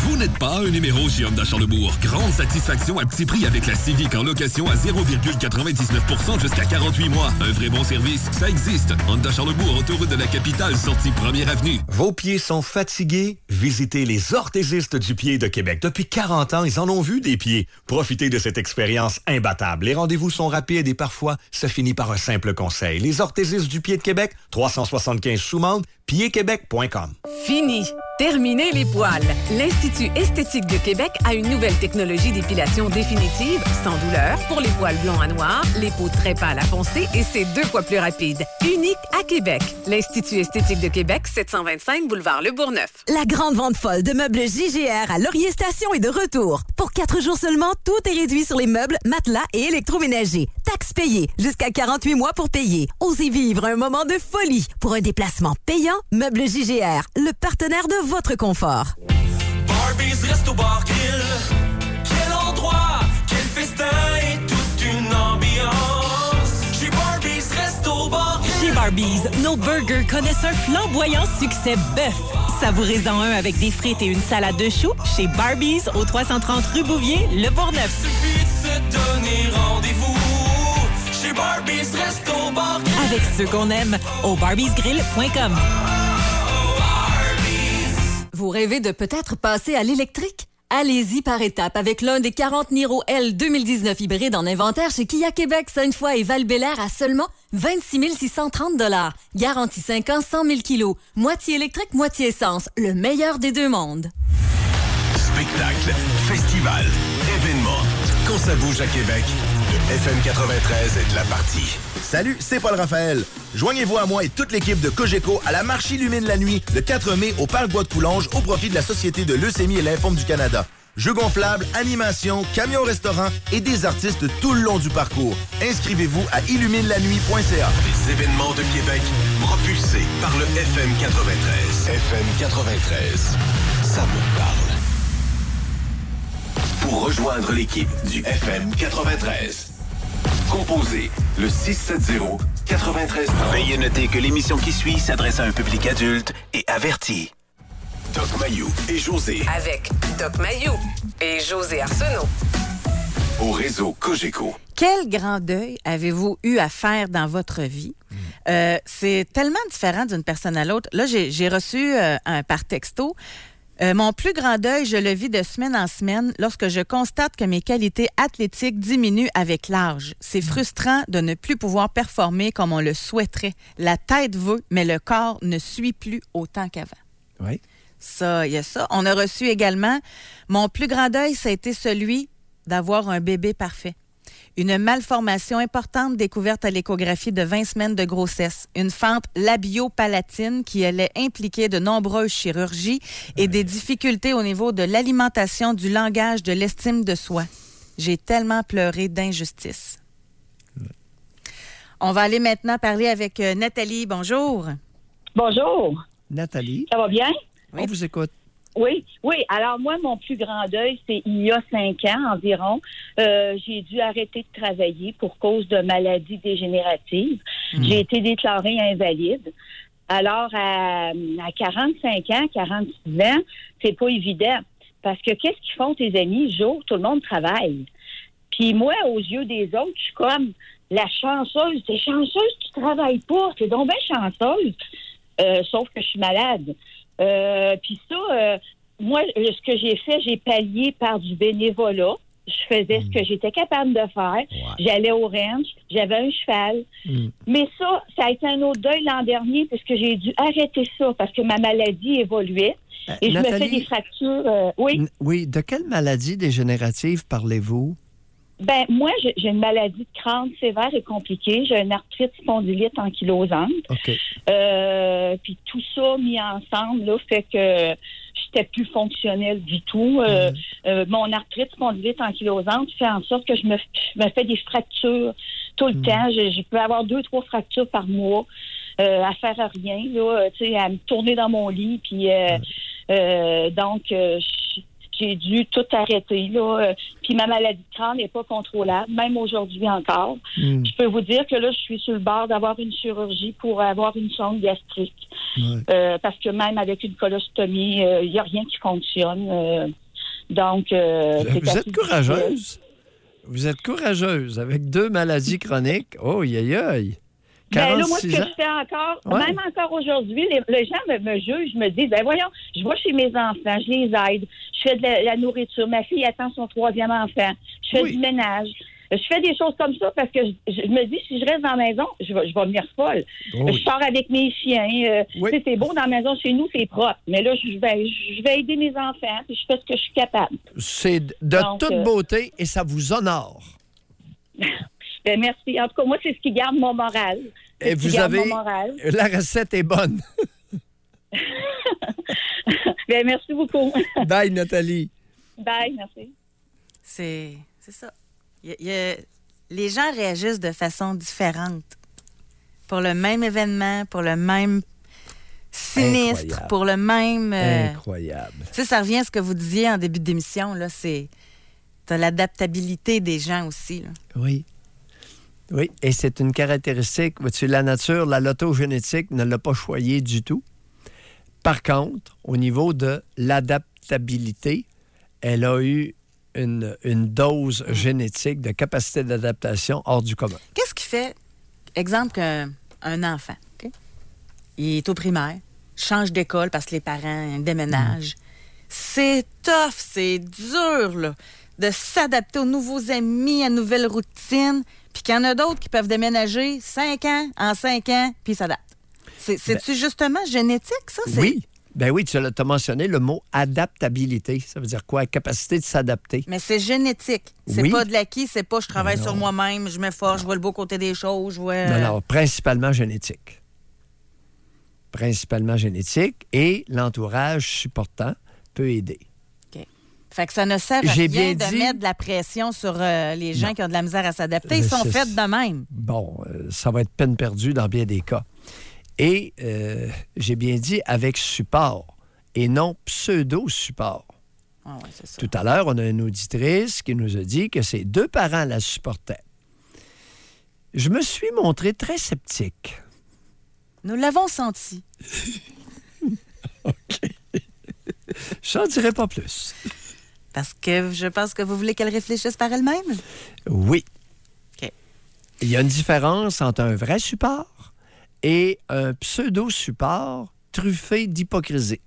Vous n'êtes pas un numéro chez Honda Charlebourg. Grande satisfaction à petit prix avec la Civic en location à zéro virgule quatre-vingt-dix-neuf pour cent jusqu'à quarante-huit mois. Un vrai bon service, ça existe. Honda Charlebourg, autoroute de la capitale, sortie première avenue. Vos pieds sont fatigués? Visitez les orthésistes du pied de Québec. Depuis quarante ans, ils en ont vu des pieds. Profitez de cette expérience imbattable. Les rendez-vous sont rapides et parfois, ça finit par un simple conseil. Les orthésistes du pied de Québec, trois cent soixante-quinze Soumande, pied québec point com. Fini. Terminez les poils. L'Institut esthétique de Québec a une nouvelle technologie d'épilation définitive, sans douleur, pour les poils blonds à noirs, les peaux très pâles à foncées et c'est deux fois plus rapide. Unique à Québec. L'Institut esthétique de Québec, sept cent vingt-cinq boulevard Le Bourgneuf. La grande vente folle de meubles J G R à Laurier Station est de retour. Pour quatre jours seulement, tout est réduit sur les meubles, matelas et électroménagers. Taxes payées, jusqu'à quarante-huit mois pour payer. Osez vivre un moment de folie. Pour un déplacement payant, Meubles J G R, le partenaire de votre confort. Barbies Resto Bar Grill. Quel endroit, quel festin et toute une ambiance. Chez Barbies Resto Bar Grill. Chez Barbies, nos burgers connaissent un flamboyant succès bœuf. Savourez-en un avec des frites et une salade de choux chez Barbies au trois cent trente rue Bouvier, Le Bourgneuf. Suffit de se donner rendez-vous chez Barbies Resto Bar Grill. Avec ceux qu'on aime au barbies grill point com. Vous rêvez de peut-être passer à l'électrique? Allez-y par étapes avec l'un des quarante Niro L deux mille dix-neuf hybrides en inventaire chez Kia Québec, Sainte-Foy et Val-Bélair à seulement vingt-six mille six cent trente dollars. Garantie cinq ans, cent mille kilos. Moitié électrique, moitié essence. Le meilleur des deux mondes. Spectacle, festival, événement. Quand ça bouge à Québec, le F M quatre-vingt-treize est de la partie. Salut, c'est Paul Raphaël. Joignez-vous à moi et toute l'équipe de Cogeco à la marche Illumine la nuit le quatre mai au Parc Bois de Coulonges au profit de la Société de leucémie et lymphome du Canada. Jeux gonflables, animations, camions-restaurants et des artistes tout le long du parcours. Inscrivez-vous à illumine la nuit point c a. Les événements de Québec propulsés par le F M quatre-vingt-treize. F M quatre-vingt-treize, ça me parle. Pour rejoindre l'équipe du F M quatre-vingt-treize, composez le six sept zéro neuf trois un trois. Veuillez noter que l'émission qui suit s'adresse à un public adulte et averti. Doc Mayou et José. Avec Doc Mayou et José Arsenault. Au réseau Cogeco. Quel grand deuil avez-vous eu à faire dans votre vie? Euh, c'est tellement différent d'une personne à l'autre. Là, j'ai, j'ai reçu euh, un par texto. Euh, mon plus grand deuil, je le vis de semaine en semaine lorsque je constate que mes qualités athlétiques diminuent avec l'âge. C'est frustrant de ne plus pouvoir performer comme on le souhaiterait. La tête veut, mais le corps ne suit plus autant qu'avant. Oui. Ça, il y a ça. On a reçu également, mon plus grand deuil, ça a été celui d'avoir un bébé parfait. Une malformation importante découverte à l'échographie de vingt semaines de grossesse. Une fente labio-palatine qui allait impliquer de nombreuses chirurgies et des difficultés au niveau de l'alimentation, du langage, de l'estime de soi. J'ai tellement pleuré d'injustice. On va aller maintenant parler avec euh, Nathalie. Bonjour. Bonjour. Nathalie. Ça va bien? On vous écoute. Oui, oui. Alors moi, mon plus grand deuil, c'est il y a cinq ans environ. Euh, j'ai dû arrêter de travailler pour cause de maladies dégénératives. Mmh. J'ai été déclarée invalide. Alors, à, à quarante-cinq ans, quarante-six ans, c'est pas évident. Parce que qu'est-ce qu'ils font tes amis? Le jour, tout le monde travaille. Puis moi, aux yeux des autres, je suis comme la chanceuse. T'es chanceuse, tu travailles pas. T'es donc bien chanceuse. Euh, sauf que je suis malade. Euh, puis ça, euh, moi, ce que j'ai fait, j'ai pallié par du bénévolat. Je faisais mmh. ce que j'étais capable de faire. Ouais. J'allais au ranch, j'avais un cheval. Mmh. Mais ça, ça a été un autre deuil l'an dernier parce que j'ai dû arrêter ça parce que ma maladie évoluait. Euh, et Nathalie, je me fais des fractures. Euh, oui. N- oui. De quelle maladie dégénérative parlez-vous? Ben moi, j'ai, j'ai une maladie de crâne sévère et compliquée. J'ai une arthrite spondylite ankylosante. OK. Euh, puis tout ça mis ensemble, là, fait que j'étais plus fonctionnelle du tout. Euh, mmh. euh, mon arthrite spondylite ankylosante fait en sorte que je me, je me fais des fractures tout le mmh. temps. Je, je peux avoir deux, trois fractures par mois euh, à faire à rien, là, tu sais, à me tourner dans mon lit. Puis euh, mmh. euh, donc, euh, je j'ai dû tout arrêter, là. Euh, Puis ma maladie de crâne n'est pas contrôlable, même aujourd'hui encore. Mm. Je peux vous dire que là, je suis sur le bord d'avoir une chirurgie pour avoir une sonde gastrique. Ouais. Euh, parce que même avec une colostomie, il euh, n'y a rien qui fonctionne. Euh, donc, euh, c'est Vous assez êtes courageuse. Vous êtes courageuse avec deux maladies chroniques. Oh, aïe, aïe. Ben là, moi, ce que quarante-six ans. je fais encore, Ouais. même encore aujourd'hui, les, les gens me, me jugent, me disent, ben voyons, je vais chez mes enfants, je les aide, je fais de la, la nourriture, ma fille attend son troisième enfant, je fais Oui. du ménage. Je fais des choses comme ça parce que je, je me dis, si je reste dans la maison, je vais, je vais venir folle. Oh oui. Je sors avec mes chiens. Euh, Oui. tu sais, c'est beau dans la maison chez nous, c'est propre. Mais là, je vais, je vais aider mes enfants, puis je fais ce que je suis capable. C'est de Donc, toute euh, beauté et ça vous honore. Ben, merci. En tout cas, moi, c'est ce qui garde mon moral. C'est Et ce qui vous garde avez... mon moral. La recette est bonne. Ben, merci beaucoup. Bye, Nathalie. Bye, merci. C'est, c'est ça. Il y a- il y a- les gens réagissent de façon différente. Pour le même événement, pour le même sinistre, Incroyable. pour le même... euh, Incroyable. Tu sais, ça revient à ce que vous disiez en début d'émission, là, c'est... T'as l'adaptabilité des gens aussi, là. Oui. Oui, et c'est une caractéristique. Vois-tu, la nature, la lotogénétique ne l'a pas choyé du tout. Par contre, au niveau de l'adaptabilité, elle a eu une, une dose génétique de capacité d'adaptation hors du commun. Qu'est-ce qui fait, exemple, qu'un un enfant, OK? Il est au primaire, change d'école parce que les parents déménagent. C'est tough, c'est dur, là, de s'adapter aux nouveaux amis, à nouvelles routines, puis qu'il y en a d'autres qui peuvent déménager cinq ans, en cinq ans, puis ils s'adaptent. C'est, c'est-tu justement génétique, ça? C'est... Oui. Ben oui, tu as t'as mentionné le mot adaptabilité. Ça veut dire quoi? Capacité de s'adapter. Mais c'est génétique. C'est Oui. pas de l'acquis, c'est pas je travaille Mais non. sur moi-même, je m'efforce, je vois le beau côté des choses, je vois... Non, non, principalement génétique. Principalement génétique et l'entourage supportant peut aider. OK. Fait que ça ne sert à J'ai rien bien de dit- mettre de la pression sur euh, les gens Non. qui ont de la misère à s'adapter. Ils Euh, sont c'est- faits de même. Bon, euh, ça va être peine perdue dans bien des cas. Et euh, j'ai bien dit avec support et non pseudo-support. Ah ouais, c'est ça. Tout à l'heure, on a une auditrice qui nous a dit que ses deux parents la supportaient. Je me suis montré très sceptique. Nous l'avons senti. Je n'en dirai pas plus. Parce que je pense que vous voulez qu'elle réfléchisse par elle-même. Oui. OK. Il y a une différence entre un vrai support et un pseudo-support truffé d'hypocrisie.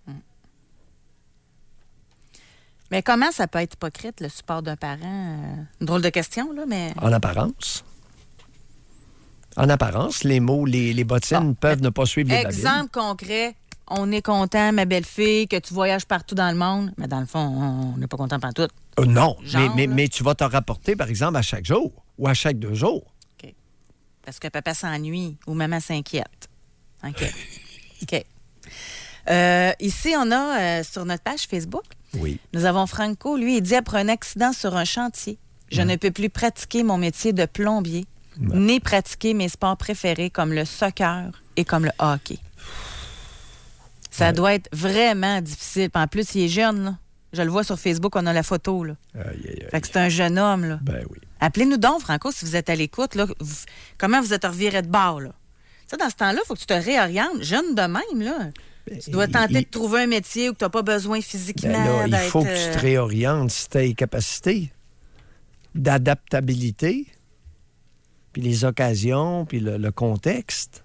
Mais comment ça peut être hypocrite, le support d'un parent? Euh, Une drôle de question, là, mais... En apparence. En apparence, les mots, les, les bottines peuvent ne pas suivre les babines. Exemple concret, on est content, ma belle-fille, que tu voyages partout dans le monde. Mais dans le fond, on n'est pas content pantoute. Euh, non, Genre, mais, mais, là. mais tu vas te rapporter, par exemple, à chaque jour ou à chaque deux jours. OK. Parce que papa s'ennuie ou maman s'inquiète. OK. OK. Euh, ici, on a euh, sur notre page Facebook, Oui. nous avons Franco. Lui, il dit après un accident sur un chantier, je ne peux plus pratiquer mon métier de plombier, ni pratiquer mes sports préférés comme le soccer et comme le hockey. Ça Ouais. doit être vraiment difficile. Puis en plus, il est jeune, là. Je le vois sur Facebook, on a la photo, là. Aïe, aïe, aïe. Fait que c'est un jeune homme, là. Ben oui. Appelez-nous donc, Franco, si vous êtes à l'écoute, là. Vous- comment vous êtes reviré de bord, là? Ça, dans ce temps-là, il faut que tu te réorientes. Jeune de même, là. Tu dois tenter il- de trouver un métier où tu n'as pas besoin physiquement Ben là, il d'être... faut que tu te euh, réorientes si tu as les capacités d'adaptabilité, puis les occasions, puis le, le contexte.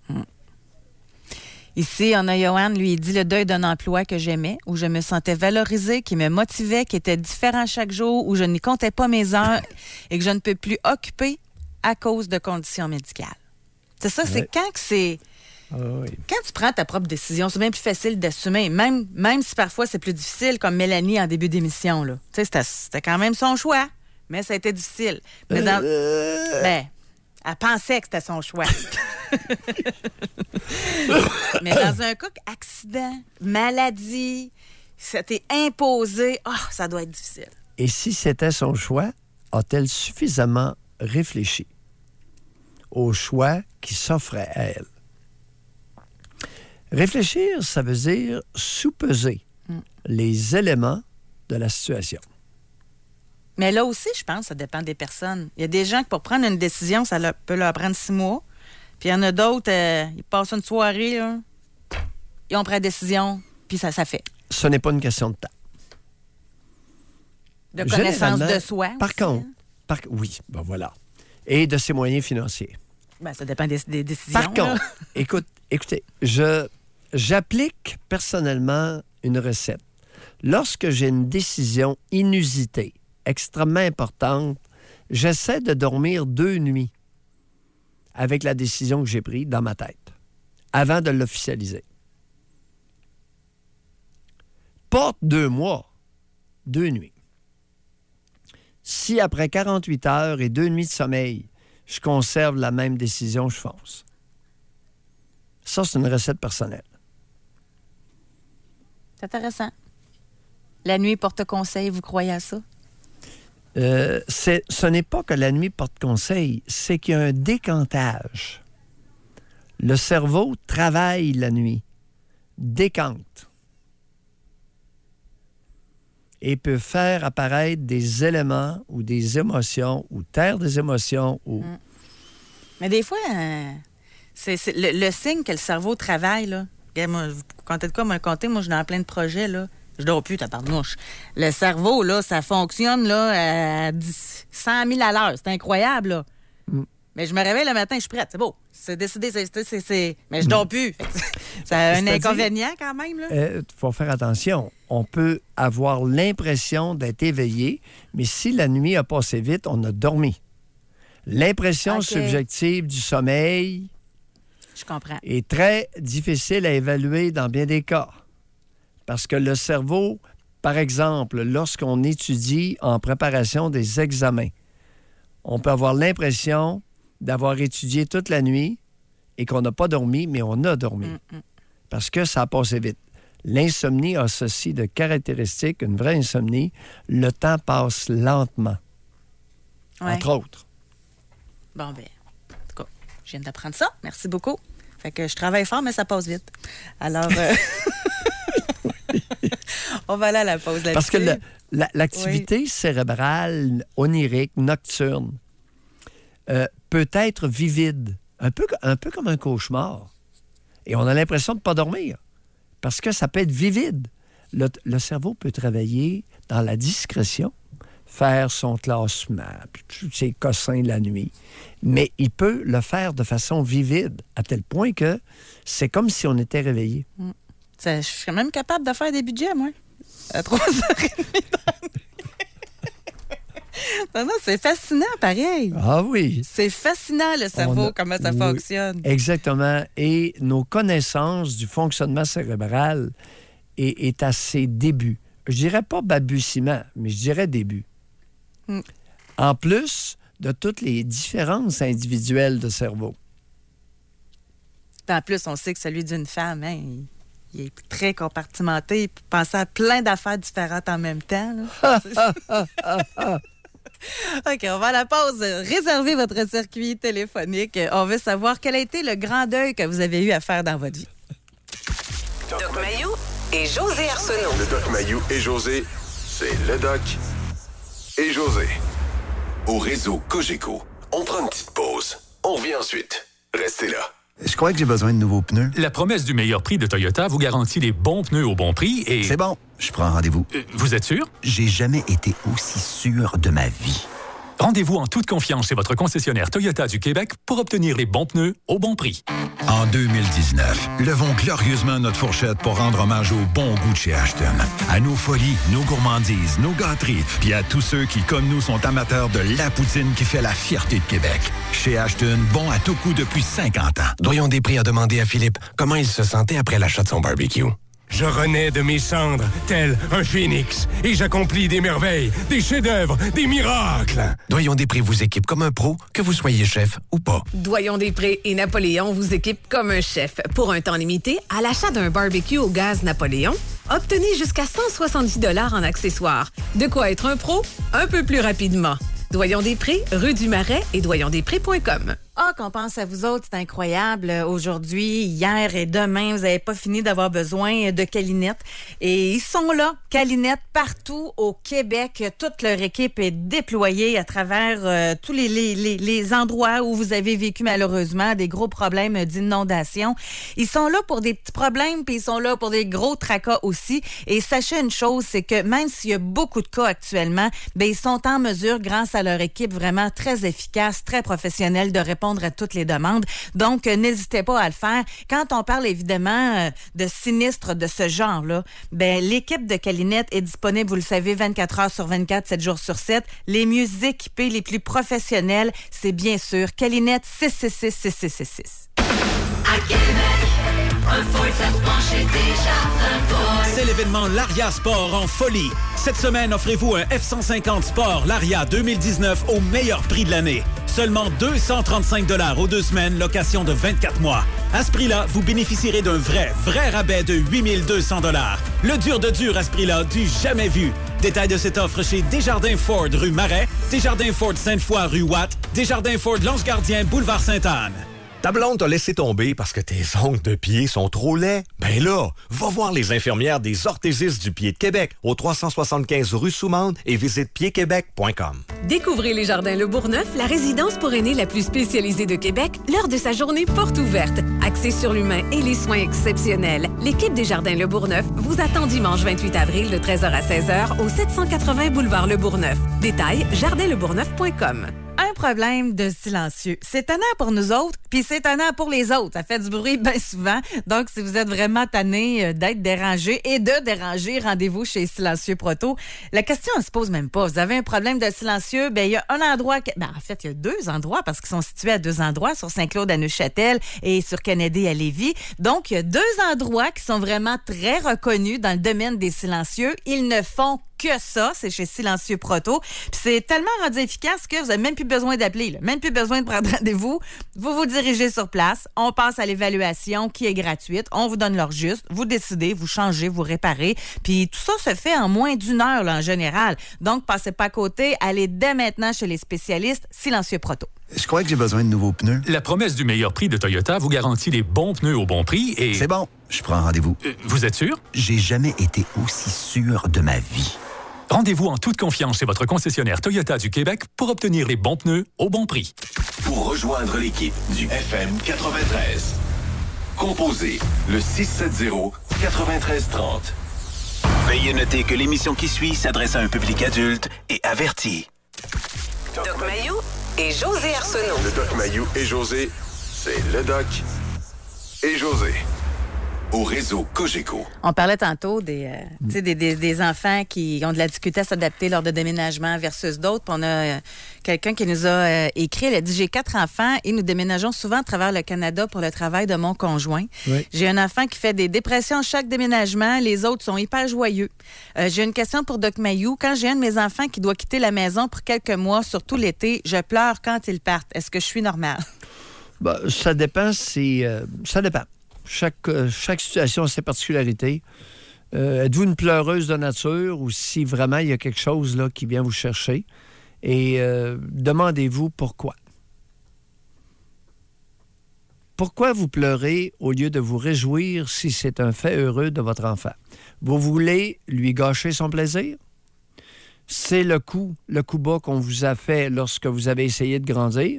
Ici, on a Johan, lui, il dit le deuil d'un emploi que j'aimais, où je me sentais valorisée, qui me motivait, qui était différent chaque jour, où je n'y comptais pas mes heures et que je ne peux plus occuper à cause de conditions médicales. C'est ça, c'est Ouais. quand que c'est... Ah oui. Quand tu prends ta propre décision, c'est bien plus facile d'assumer, même, même si parfois c'est plus difficile, comme Mélanie en début d'émission. Là. Tu sais, c'était, c'était quand même son choix, mais ça a été difficile. Mais dans... Euh. Ben, elle pensait que c'était son choix. Mais dans un cas, accident, maladie, ça t'est imposé, oh, ça doit être difficile. Et si c'était son choix, a-t-elle suffisamment réfléchi au choix qui s'offrait à elle? Réfléchir, ça veut dire sous-peser Mm. les éléments de la situation. Mais là aussi, je pense, ça dépend des personnes. Il y a des gens qui, pour prendre une décision, ça leur, peut leur prendre six mois. Puis il y en a d'autres, euh, ils passent une soirée, là, ils ont pris la décision, puis ça, ça fait. Ce n'est pas une question de temps. De connaissance de soi. Par aussi, contre, hein? par, oui, ben voilà. Et de ses moyens financiers. Ben, ça dépend des, des décisions. Par contre, là. écoute, écoutez, je, j'applique personnellement une recette. Lorsque j'ai une décision inusitée, extrêmement importante, j'essaie de dormir deux nuits avec la décision que j'ai prise dans ma tête, avant de l'officialiser. Pas deux mois, deux nuits. Si après quarante-huit heures et deux nuits de sommeil, je conserve la même décision, je fonce. Ça, c'est une recette personnelle. C'est intéressant. La nuit porte conseil, vous croyez à ça? Euh, c'est, ce n'est pas que la nuit porte conseil, c'est qu'il y a un décantage. Le cerveau travaille la nuit, décante, et peut faire apparaître des éléments ou des émotions ou taire des émotions. Ou... Mm. Mais des fois, euh, c'est, c'est le, le signe que le cerveau travaille, là. Regarde, moi, vous comptez de quoi, me compter, moi, je suis dans plein de projets, là. Je dors plus, tabarnouche. Le cerveau, là, ça fonctionne là, à dix, cent mille à l'heure. C'est incroyable, là. Mm. Mais je me réveille le matin, je suis prête. C'est beau. C'est décidé, c'est... c'est, c'est... Mais je dors plus. Ça a un C'est-à-dire, inconvénient, quand même, là. Il euh, faut faire attention. On peut avoir l'impression d'être éveillé, mais si la nuit a passé vite, on a dormi. L'impression Okay. subjective du sommeil Je comprends. est très difficile à évaluer dans bien des cas. Parce que le cerveau, par exemple, lorsqu'on étudie en préparation des examens, on peut avoir l'impression d'avoir étudié toute la nuit et qu'on n'a pas dormi, mais on a dormi. Mm-mm. Parce que ça a passé vite. L'insomnie a ceci de caractéristique, une vraie insomnie, le temps passe lentement. Ouais. Entre autres. Bon, ben, en tout cas, je viens d'apprendre ça. Merci beaucoup. Fait que je travaille fort, mais ça passe vite. Alors, euh... on va aller à la pause là-dessus. Parce que le, la, l'activité oui. cérébrale onirique, nocturne, euh, peut être vivide, un peu, un peu comme un cauchemar. Et on a l'impression de ne pas dormir, parce que ça peut être vivide. Le, le cerveau peut travailler dans la discrétion, faire son classement, puis tous ses cossins la nuit. Mais il peut le faire de façon vivide, à tel point que c'est comme si on était réveillé. Mm. Ça, je suis même capable de faire des budgets, moi. À trois heures trente dans la nuit. Non, non, c'est fascinant, pareil. Ah oui. C'est fascinant, le cerveau, a... comment ça oui, fonctionne. Exactement. Et nos connaissances du fonctionnement cérébral est, est à ses débuts. Je dirais pas balbutiement, mais je dirais début. Mm. En plus de toutes les différences individuelles de cerveau. En plus, on sait que celui d'une femme, hein, il... Il est très compartimenté. Il peut penser à plein d'affaires différentes en même temps. Là. OK, on va à la pause. Réservez votre circuit téléphonique. On veut savoir quel a été le grand deuil que vous avez eu à faire dans votre vie. Doc Mayou et José Arsenault. Le Doc Mayou et José, c'est le Doc et José. Au réseau Cogeco, on prend une petite pause. On revient ensuite. Restez là. Je crois que j'ai besoin de nouveaux pneus. La promesse du meilleur prix de Toyota vous garantit les bons pneus au bon prix et... C'est bon, je prends rendez-vous. Euh, vous êtes sûr? J'ai jamais été aussi sûr de ma vie. Rendez-vous en toute confiance chez votre concessionnaire Toyota du Québec pour obtenir les bons pneus au bon prix. En deux mille dix-neuf, levons glorieusement notre fourchette pour rendre hommage au bon goût de chez Ashton. À nos folies, nos gourmandises, nos gâteries, puis à tous ceux qui, comme nous, sont amateurs de la poutine qui fait la fierté de Québec. Chez Ashton, bon à tout coup depuis cinquante ans. Doyon Després a demandé à Philippe comment il se sentait après l'achat de son barbecue. Je renais de mes cendres, tel un phénix, et j'accomplis des merveilles, des chefs-d'œuvre, des miracles. Doyon Després vous équipe comme un pro, que vous soyez chef ou pas. Doyon Després et Napoléon vous équipent comme un chef. Pour un temps limité, à l'achat d'un barbecue au gaz Napoléon, obtenez jusqu'à cent soixante-dix dollars en accessoires. De quoi être un pro un peu plus rapidement. Doyon Després, rue du Marais et doyon després point com. Ah, qu'on pense à vous autres, c'est incroyable. Aujourd'hui, hier et demain, vous n'avez pas fini d'avoir besoin de Calinette. Et ils sont là, Calinette, partout au Québec. Toute leur équipe est déployée à travers euh, tous les, les, les, les endroits où vous avez vécu malheureusement des gros problèmes d'inondation. Ils sont là pour des petits problèmes, puis ils sont là pour des gros tracas aussi. Et sachez une chose, c'est que même s'il y a beaucoup de cas actuellement, ben ils sont en mesure, grâce à leur équipe vraiment très efficace, très professionnelle, de répondre à toutes les demandes. Donc, euh, n'hésitez pas à le faire. Quand on parle évidemment euh, de sinistres de ce genre-là, ben l'équipe de Calinette est disponible, vous le savez, vingt-quatre heures sur vingt-quatre, sept jours sur sept. Les mieux équipés, les plus professionnels, c'est bien sûr Calinette six six six six six six six. À Québec, un Ford, ça se penche chez Desjardins Ford. C'est l'événement L'Aria Sport en folie. Cette semaine, offrez-vous un F cent cinquante Sport L'Aria deux mille dix-neuf au meilleur prix de l'année. Seulement deux cent trente-cinq dollars aux deux semaines, location de vingt-quatre mois. À ce prix-là, vous bénéficierez d'un vrai, vrai rabais de huit mille deux cents dollars. Le dur de dur à ce prix-là, du jamais vu. Détail de cette offre chez Desjardins Ford, rue Marais, Desjardins Ford Sainte-Foy, rue Watt, Desjardins Ford L'Ange-Gardien, boulevard Sainte-Anne. Ta blonde t'a laissé tomber parce que tes ongles de pied sont trop laids? Ben là, va voir les infirmières des orthésistes du pied de Québec au trois cent soixante-quinze rue Soumande et visite pied québec point com. Découvrez les Jardins Le Bourgneuf, la résidence pour aînés la plus spécialisée de Québec, lors de sa journée porte ouverte. Axée sur l'humain et les soins exceptionnels, l'équipe des Jardins Le Bourgneuf vous attend dimanche vingt-huit avril de treize heures à seize heures au sept cent quatre-vingts boulevard Le Bourgneuf. Détail jardin le bourgneuf point com. Un problème de silencieux. C'est étonnant pour nous autres, puis c'est étonnant pour les autres. Ça fait du bruit bien souvent. Donc, si vous êtes vraiment tanné d'être dérangé et de déranger, rendez-vous chez Silencieux Proto. La question, elle se pose même pas. Vous avez un problème de silencieux, bien, il y a un endroit... Que... Ben, en fait, il y a deux endroits parce qu'ils sont situés à deux endroits, sur Saint-Claude à Neuchâtel et sur Kennedy à Lévis. Donc, il y a deux endroits qui sont vraiment très reconnus dans le domaine des silencieux. Ils ne font que ça, c'est chez Silencieux Proto. Puis c'est tellement rendu efficace que vous n'avez même plus besoin d'appeler, là. Même plus besoin de prendre rendez-vous. Vous vous dirigez sur place, on passe à l'évaluation qui est gratuite, on vous donne l'heure juste, vous décidez, vous changez, vous réparez. Puis tout ça se fait en moins d'une heure là, en général. Donc, passez pas à côté, allez dès maintenant chez les spécialistes Silencieux Proto. Je crois que j'ai besoin de nouveaux pneus. La promesse du meilleur prix de Toyota vous garantit les bons pneus au bon prix et... C'est bon, je prends rendez-vous. Euh, vous êtes sûr? J'ai jamais été aussi sûr de ma vie. Rendez-vous en toute confiance chez votre concessionnaire Toyota du Québec pour obtenir les bons pneus au bon prix. Pour rejoindre l'équipe du F M quatre-vingt-treize, composez le six sept zéro quatre-vingt-treize trente. Veuillez noter que l'émission qui suit s'adresse à un public adulte et averti. Doc Mayou et José Arsenault. Le Doc Mayou et José, c'est le Doc et José. Au réseau Cogeco. On parlait tantôt des, euh, tu sais, des, des, des enfants qui ont de la difficulté à s'adapter lors de déménagement versus d'autres. Puis on a euh, quelqu'un qui nous a euh, écrit, elle a dit « J'ai quatre enfants et nous déménageons souvent à travers le Canada pour le travail de mon conjoint. Oui. J'ai un enfant qui fait des dépressions chaque déménagement. Les autres sont hyper joyeux. Euh, j'ai une question pour Doc Mayou. Quand j'ai un de mes enfants qui doit quitter la maison pour quelques mois, surtout l'été, je pleure quand ils partent. Est-ce que je suis normale? » Ben, ça dépend. C'est, euh, ça dépend. Chaque, euh, chaque situation a ses particularités. Euh, êtes-vous une pleureuse de nature ou si vraiment il y a quelque chose là, qui vient vous chercher? Et euh, demandez-vous pourquoi. Pourquoi vous pleurez au lieu de vous réjouir si c'est un fait heureux de votre enfant? Vous voulez lui gâcher son plaisir? C'est le coup, le coup bas qu'on vous a fait lorsque vous avez essayé de grandir?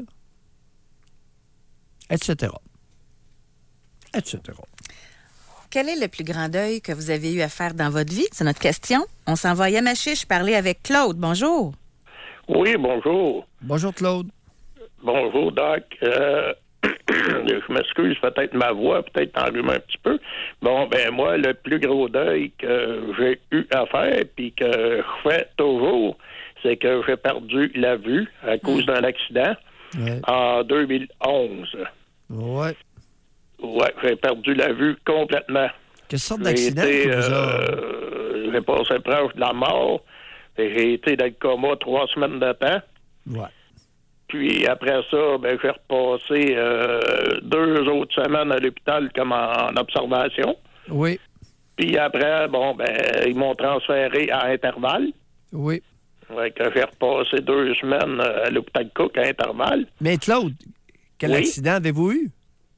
Etc. Etc. Quel est le plus grand deuil que vous avez eu à faire dans votre vie? C'est notre question. On s'en va à Yamachiche parler avec Claude. Bonjour. Oui, bonjour. Bonjour, Claude. Bonjour, Doc. Euh, je m'excuse, peut-être ma voix, peut-être enrhume un petit peu. Bon, ben moi, le plus gros deuil que j'ai eu à faire, puis que je fais toujours, c'est que j'ai perdu la vue à cause mmh. d'un accident ouais. en deux mille onze. Ouais. Ouais, j'ai perdu la vue complètement. Quelle sorte d'accident j'ai été, que vous a... euh, j'ai passé proche de la mort. J'ai été dans le coma trois semaines de temps. Ouais. Puis après ça, ben, j'ai repassé euh, deux autres semaines à l'hôpital comme en, en observation. Oui. Puis après, bon, ben, ils m'ont transféré à intervalle. Oui. Ouais, que j'ai repassé deux semaines à l'hôpital Cook à intervalle. Mais Claude, Quel Oui. accident avez-vous eu?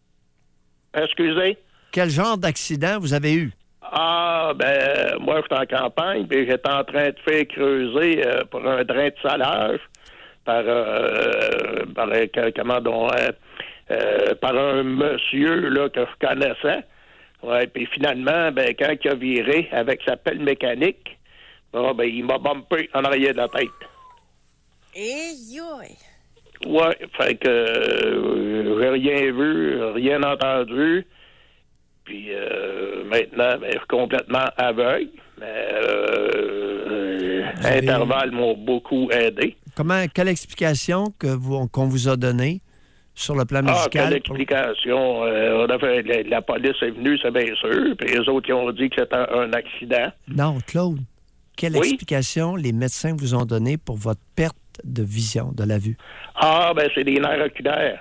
Excusez? Quel genre d'accident vous avez eu? Ah, ben, moi, j'étais en campagne, puis j'étais en train de faire creuser euh, pour un drain de salage par, euh, par, euh, comment donc, euh, euh, par un monsieur là, que je connaissais. Ouais, puis finalement, ben, quand il a viré avec sa pelle mécanique, bon, ben, il m'a bumpé en arrière de la tête. Eh, yoï! Ouais, fait que euh, j'ai rien vu, rien entendu. Puis euh, maintenant, ben, je suis complètement aveugle. Mais euh, avez... intervalles m'ont beaucoup aidé. Comment, quelle explication que vous, qu'on vous a donnée sur le plan Ah, médical? quelle explication? Euh, on a fait, la, la police est venue, c'est bien sûr. Puis les autres, ils ont dit que c'était un, un accident. Non, Claude. Quelle Oui? explication les médecins vous ont donnée pour votre perte de vision, de la vue? Ah, ben c'est des nerfs oculaires.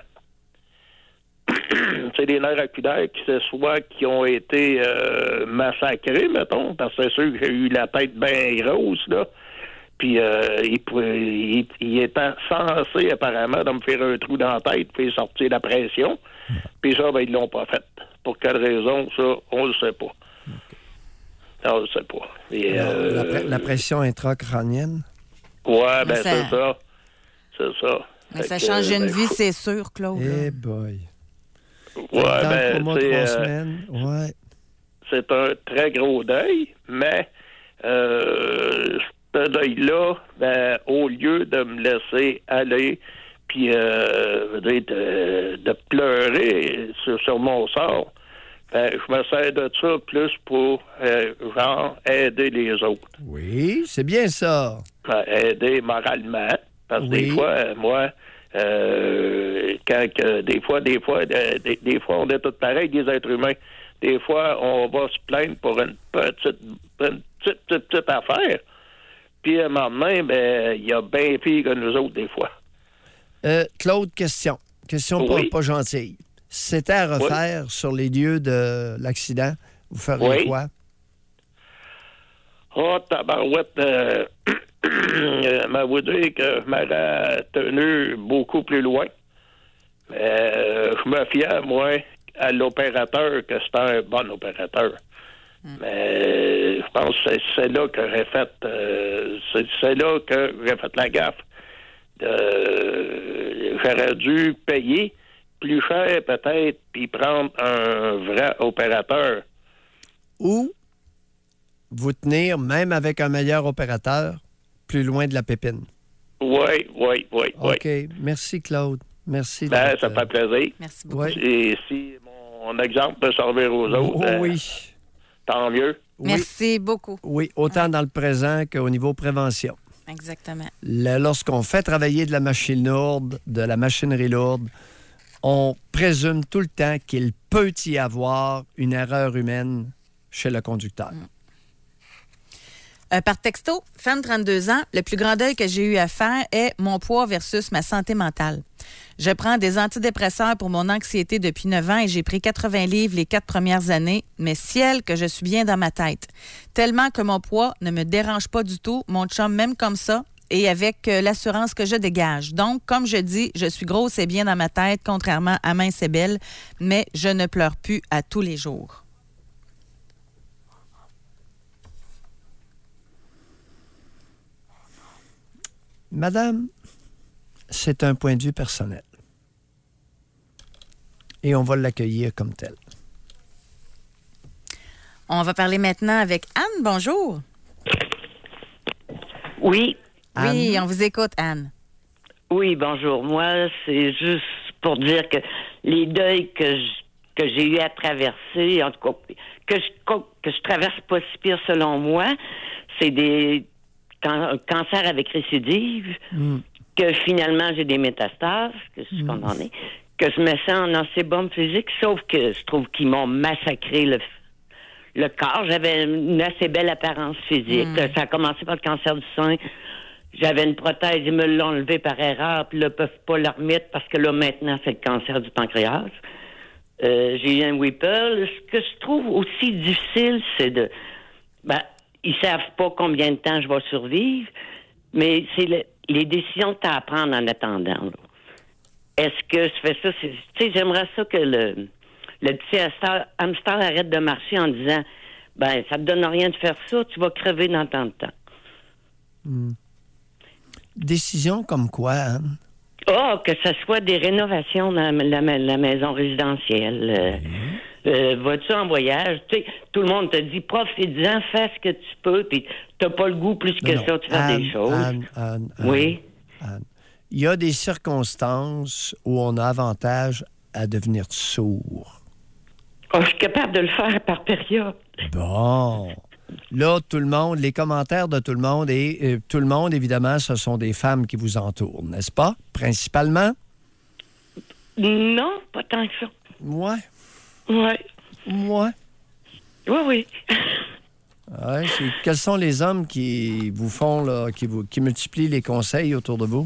C'est des nerfs oculaires qui se soit qui ont été euh, massacrés, mettons, parce que c'est sûr que j'ai eu la tête bien grosse, là. Puis euh, il, il, il était censé, apparemment, de me faire un trou dans la tête, puis sortir la pression. Puis ça, ben, ils l'ont pas fait. Pour quelle raison, ça, on le sait pas. On le sait pas. Et, Alors, euh, la, pre- la pression intracrânienne? Ouais, ben ça- c'est ça. C'est ça. Mais Fait ça que, change une ben, vie, c'est sûr, Claude. là. Eh boy. Ouais, Dans ben, trois mois, c'est, trois euh, semaines. Ouais. c'est un très gros deuil, mais euh, ce deuil-là, ben, au lieu de me laisser aller, puis euh, je veux dire, de, de pleurer sur, sur mon sort, ben, je me sers de ça plus pour, euh, genre, aider les autres. Oui, c'est bien ça. Ben, aider moralement, parce que Oui. des fois, euh, moi, euh, quand que, des fois, des fois, euh, des, des fois, on est tous pareils, des êtres humains. Des fois, on va se plaindre pour une petite, une petite, petite, petite affaire. Puis, à un moment donné, ben, il y a bien pire que nous autres, des fois. Euh, Claude, question. Question pas, Oui. pas gentille. Si c'était à refaire sur les lieux de l'accident, vous feriez Oui. quoi? Oh, tabarouette, euh, euh, m'a vous dire que je m'aurais tenu beaucoup plus loin. Mais euh, je me fiais, moi, à l'opérateur, que c'était un bon opérateur. Mais je pense que c'est, c'est là que j'ai fait, euh, c'est, c'est là que j'ai fait la gaffe. De, j'aurais dû payer plus cher peut-être, puis prendre un vrai opérateur. Ou vous tenir, même avec un meilleur opérateur, plus loin de la pépine. Oui, oui, oui, oui. OK. Merci, Claude. Merci. de Ben, votre- ça fait plaisir. Merci beaucoup. Ouais. Et si mon exemple peut servir aux autres, Oh, euh, oui. tant mieux. Oui. Merci beaucoup. Oui, autant dans le présent qu'au niveau prévention. Exactement. Le- lorsqu'on fait travailler de la machine lourde, de la machinerie lourde, on présume tout le temps qu'il peut y avoir une erreur humaine chez le conducteur. Euh, par texto, femme trente-deux ans, le plus grand deuil que j'ai eu à faire est mon poids versus ma santé mentale. Je prends des antidépresseurs pour mon anxiété depuis neuf ans et j'ai pris quatre-vingts livres les quatre premières années, mais ciel que je suis bien dans ma tête. Tellement que mon poids ne me dérange pas du tout, mon chum même comme ça, et avec euh, l'assurance que je dégage. Donc, comme je dis, je suis grosse et bien dans ma tête, contrairement à mince et belle, mais je ne pleure plus à tous les jours. Madame, c'est un point de vue personnel. Et on va l'accueillir comme tel. On va parler maintenant avec Anne. Bonjour. Oui. Oui, Anne? on vous écoute, Anne. Oui, bonjour. Moi, c'est juste pour dire que les deuils que je- que j'ai eu à traverser, en tout cas, que je, que je traverse pas si pire selon moi, c'est des can- cancers avec récidive, Mm. que finalement j'ai des métastases, que je suis Mm. condamnée, que je me sens en assez bonne physique, sauf que je trouve qu'ils m'ont massacré le, le corps. J'avais une assez belle apparence physique. Mm. Ça a commencé par le cancer du sein. J'avais une prothèse, ils me l'ont enlevée par erreur, puis là, ils peuvent pas la remettre parce que là, maintenant, c'est le cancer du pancréas. Euh, j'ai eu un Whipple. Ce que je trouve aussi difficile, c'est de... Ben, ils savent pas combien de temps je vais survivre, mais c'est le- les décisions que tu as à prendre en attendant. Là. est-ce que je fais ça? Tu sais, j'aimerais ça que le, le petit hamster, hamster arrête de marcher en disant, ben, ça te donne rien de faire ça, tu vas crever dans tant de temps. Hmm. Décision comme quoi, Anne? Ah, oh, que ce soit des rénovations dans la, la, la maison résidentielle. Euh, mmh. euh, vas-tu en voyage? Tu sais, tout le monde te dit, profite-en, fais ce que tu peux, puis t'as pas le goût plus que non, ça de faire Anne, des choses. Anne, Anne, oui. Anne. Il y a des circonstances où on a avantage à devenir sourd. Oh, je suis capable de le faire par période. Bon. Là, tout le monde, les commentaires de tout le monde, et euh, tout le monde, évidemment, ce sont des femmes qui vous entourent, n'est-ce pas? Principalement? Non, pas tant que ça. Ouais. Ouais. Ouais. Oui, oui. Ouais, c'est... Quels sont les hommes qui vous font, là, qui, vous... qui multiplient les conseils autour de vous?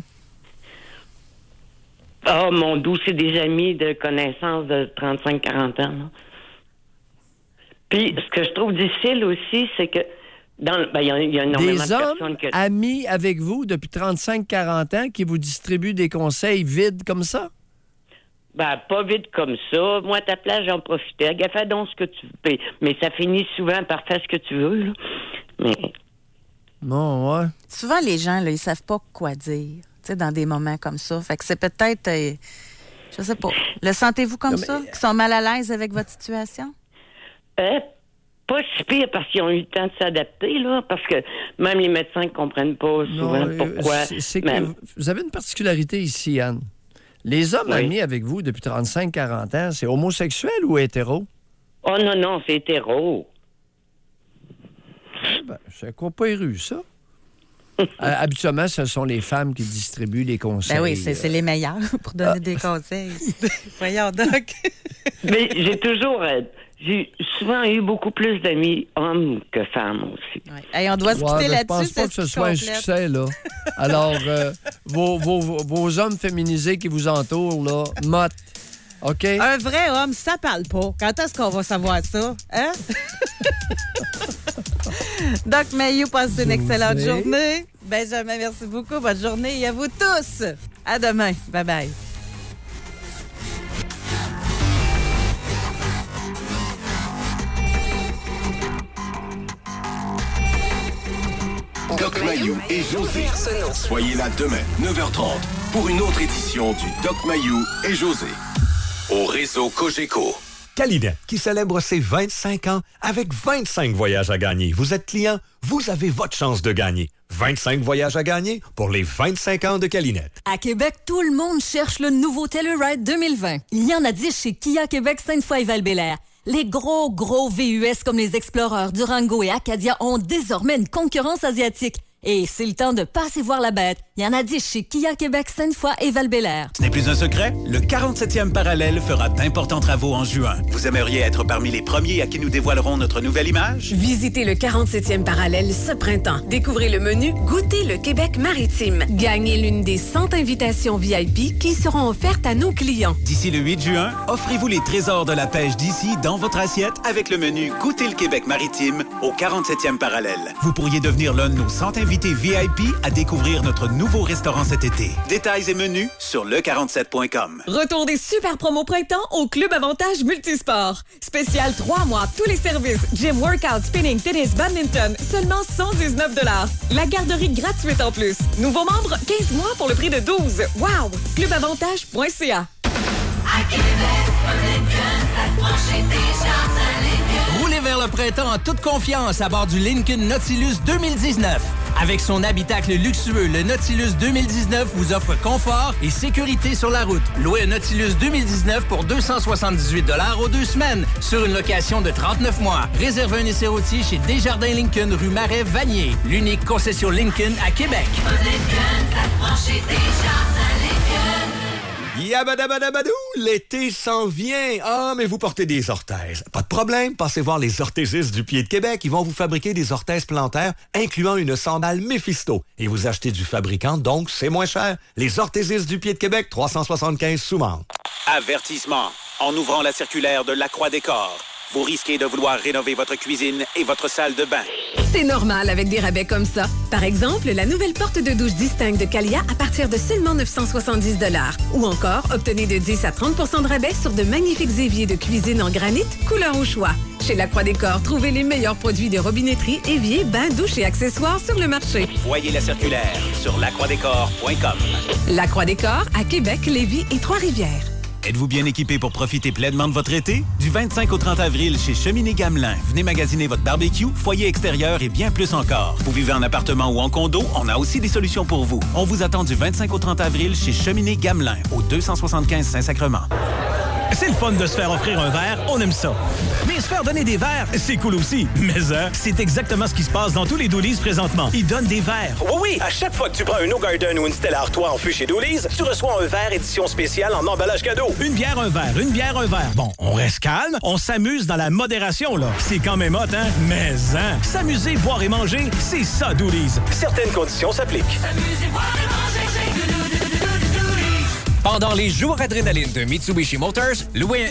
Ah, oh, mon doux, c'est des amis de connaissances de trente-cinq à quarante ans, là. Puis, ce que je trouve difficile aussi, c'est que dans ben, il y a, y a énormément des de hommes personnes que... amis avec vous depuis trente-cinq à quarante ans qui vous distribuent des conseils vides comme ça? Ben, pas vite comme ça. Moi, à ta place, j'en profitais. Fais donc ce que tu veux. Mais ça finit souvent par faire ce que tu veux, là. Mais... Bon, ouais. Souvent, les gens, là, ils savent pas quoi dire, tu sais, dans des moments comme ça. Fait que c'est peut-être... Euh, je sais pas. Le sentez-vous comme non, mais... ça? Qu'ils sont mal à l'aise avec votre situation? Euh, pas si pire parce qu'ils ont eu le temps de s'adapter, là, parce que même les médecins ne comprennent pas souvent non, pourquoi. C'est, c'est même... que vous avez une particularité ici, Anne. Les hommes oui. amis avec vous depuis trente-cinq à quarante ans, c'est homosexuel ou hétéro? Oh non, non, c'est hétéro. Ben, c'est quoi pas éru, ça? euh, habituellement, ce sont les femmes qui distribuent les conseils. Ben oui, c'est, c'est les meilleurs pour donner ah. des conseils. Voyons donc. Mais j'ai toujours... Euh, J'ai souvent eu beaucoup plus d'amis hommes que femmes aussi. Ouais. Hey, on doit se quitter ouais, là-dessus. Je pense pas que ce soit complète. Un succès, là. Alors, euh, vos, vos, vos hommes féminisés qui vous entourent, là, motte. OK? Un vrai homme, ça parle pas. Quand est-ce qu'on va savoir ça? Hein? Doc Mayou, passez une excellente vous journée. Benjamin, merci beaucoup. Bonne journée et à vous tous. À demain. Bye-bye. Doc Mayou et José. Soyez là demain, neuf heures trente, pour une autre édition du Doc Mayou et José. Au réseau Cogeco. Calinet, qui célèbre ses vingt-cinq ans avec vingt-cinq voyages à gagner. Vous êtes client, vous avez votre chance de gagner. vingt-cinq voyages à gagner pour les vingt-cinq ans de Calinet. À Québec, tout le monde cherche le nouveau Telluride deux mille vingt. Il y en a dix chez Kia Québec, Sainte-Foy et Val-Bélair. Les gros, gros V U S comme les Explorer, Durango et Acadia ont désormais une concurrence asiatique. Et c'est le temps de passer voir la bête. Il y en a dix chez Kia Québec, Sainte-Foy et Val-Bélair. Ce n'est plus un secret, le quarante-septième parallèle fera d'importants travaux en juin. Vous aimeriez être parmi les premiers à qui nous dévoilerons notre nouvelle image? Visitez le quarante-septième parallèle ce printemps. Découvrez le menu Goûtez le Québec maritime. Gagnez l'une des cent invitations V I P qui seront offertes à nos clients. D'ici le huit juin, offrez-vous les trésors de la pêche d'ici dans votre assiette avec le menu Goûtez le Québec maritime au quarante-septième parallèle. Vous pourriez devenir l'un de nos cent invités V I P à découvrir notre nouveau restaurant cet été. Détails et menus sur le quarante-sept point com. Retour des super promos printemps au Club Avantage Multisport. Spécial trois mois, tous les services. Gym, workout, spinning, tennis, badminton. Seulement cent dix-neuf dollars. La garderie gratuite en plus. Nouveaux membres, quinze mois pour le prix de douze. Wow! club avantage point c a. À Québec, un Lincoln, ça se branche et télécharge un Lincoln. Roulez vers le printemps en toute confiance à bord du Lincoln Nautilus deux mille dix-neuf. Avec son habitacle luxueux, le Nautilus deux mille dix-neuf vous offre confort et sécurité sur la route. Louez un Nautilus deux mille dix-neuf pour deux cent soixante-dix-huit dollars aux deux semaines sur une location de trente-neuf mois. Réservez un essai routier chez Desjardins Lincoln, rue Marais-Vanier. L'unique concession Lincoln à Québec. Un Lincoln, ça se branche et télécharge un Lincoln. Yabadabadabadou, l'été s'en vient. Ah, mais vous portez des orthèses. Pas de problème, passez voir les orthésistes du Pied de Québec. Ils vont vous fabriquer des orthèses plantaires, incluant une sandale Mephisto. Et vous achetez du fabricant, donc c'est moins cher. Les orthésistes du Pied de Québec, trois cent soixante-quinze Soumande. Avertissement. En ouvrant la circulaire de La Croix des Corps, vous risquez de vouloir rénover votre cuisine et votre salle de bain. C'est normal avec des rabais comme ça. Par exemple, la nouvelle porte de douche distincte de Calia à partir de seulement neuf cent soixante-dix dollars. Ou encore, obtenez de dix à trente pour cent de rabais sur de magnifiques éviers de cuisine en granit, couleur au choix. Chez La Croix des Corps, trouvez les meilleurs produits de robinetterie, éviers, bains, douches et accessoires sur le marché. Voyez la circulaire sur la croix des corps point com. La Croix des Corps à Québec, Lévis et Trois-Rivières. Êtes-vous bien équipé pour profiter pleinement de votre été? Du vingt-cinq au trente avril, chez Cheminée Gamelin, venez magasiner votre barbecue, foyer extérieur et bien plus encore. Vous vivez en appartement ou en condo, on a aussi des solutions pour vous. On vous attend du vingt-cinq au trente avril chez Cheminée Gamelin, au deux cent soixante-quinze Saint-Sacrement. C'est le fun de se faire offrir un verre, on aime ça. Mais se faire donner des verres, c'est cool aussi. Mais hein, c'est exactement ce qui se passe dans tous les Doolies présentement. Ils donnent des verres. Oui, oui, à chaque fois que tu prends un No-Garden ou une Stella Artois en fût chez Doolies, tu reçois un verre édition spéciale en emballage cadeau. Une bière, un verre, une bière, un verre. Bon, on reste calme, on s'amuse dans la modération, là. C'est quand même hot, hein? Mais hein, s'amuser, boire et manger, c'est ça, Doolies. Certaines conditions s'appliquent. S'amuser, boire et manger, c'est Doolies. Pendant les jours adrénaline de Mitsubishi Motors, louez un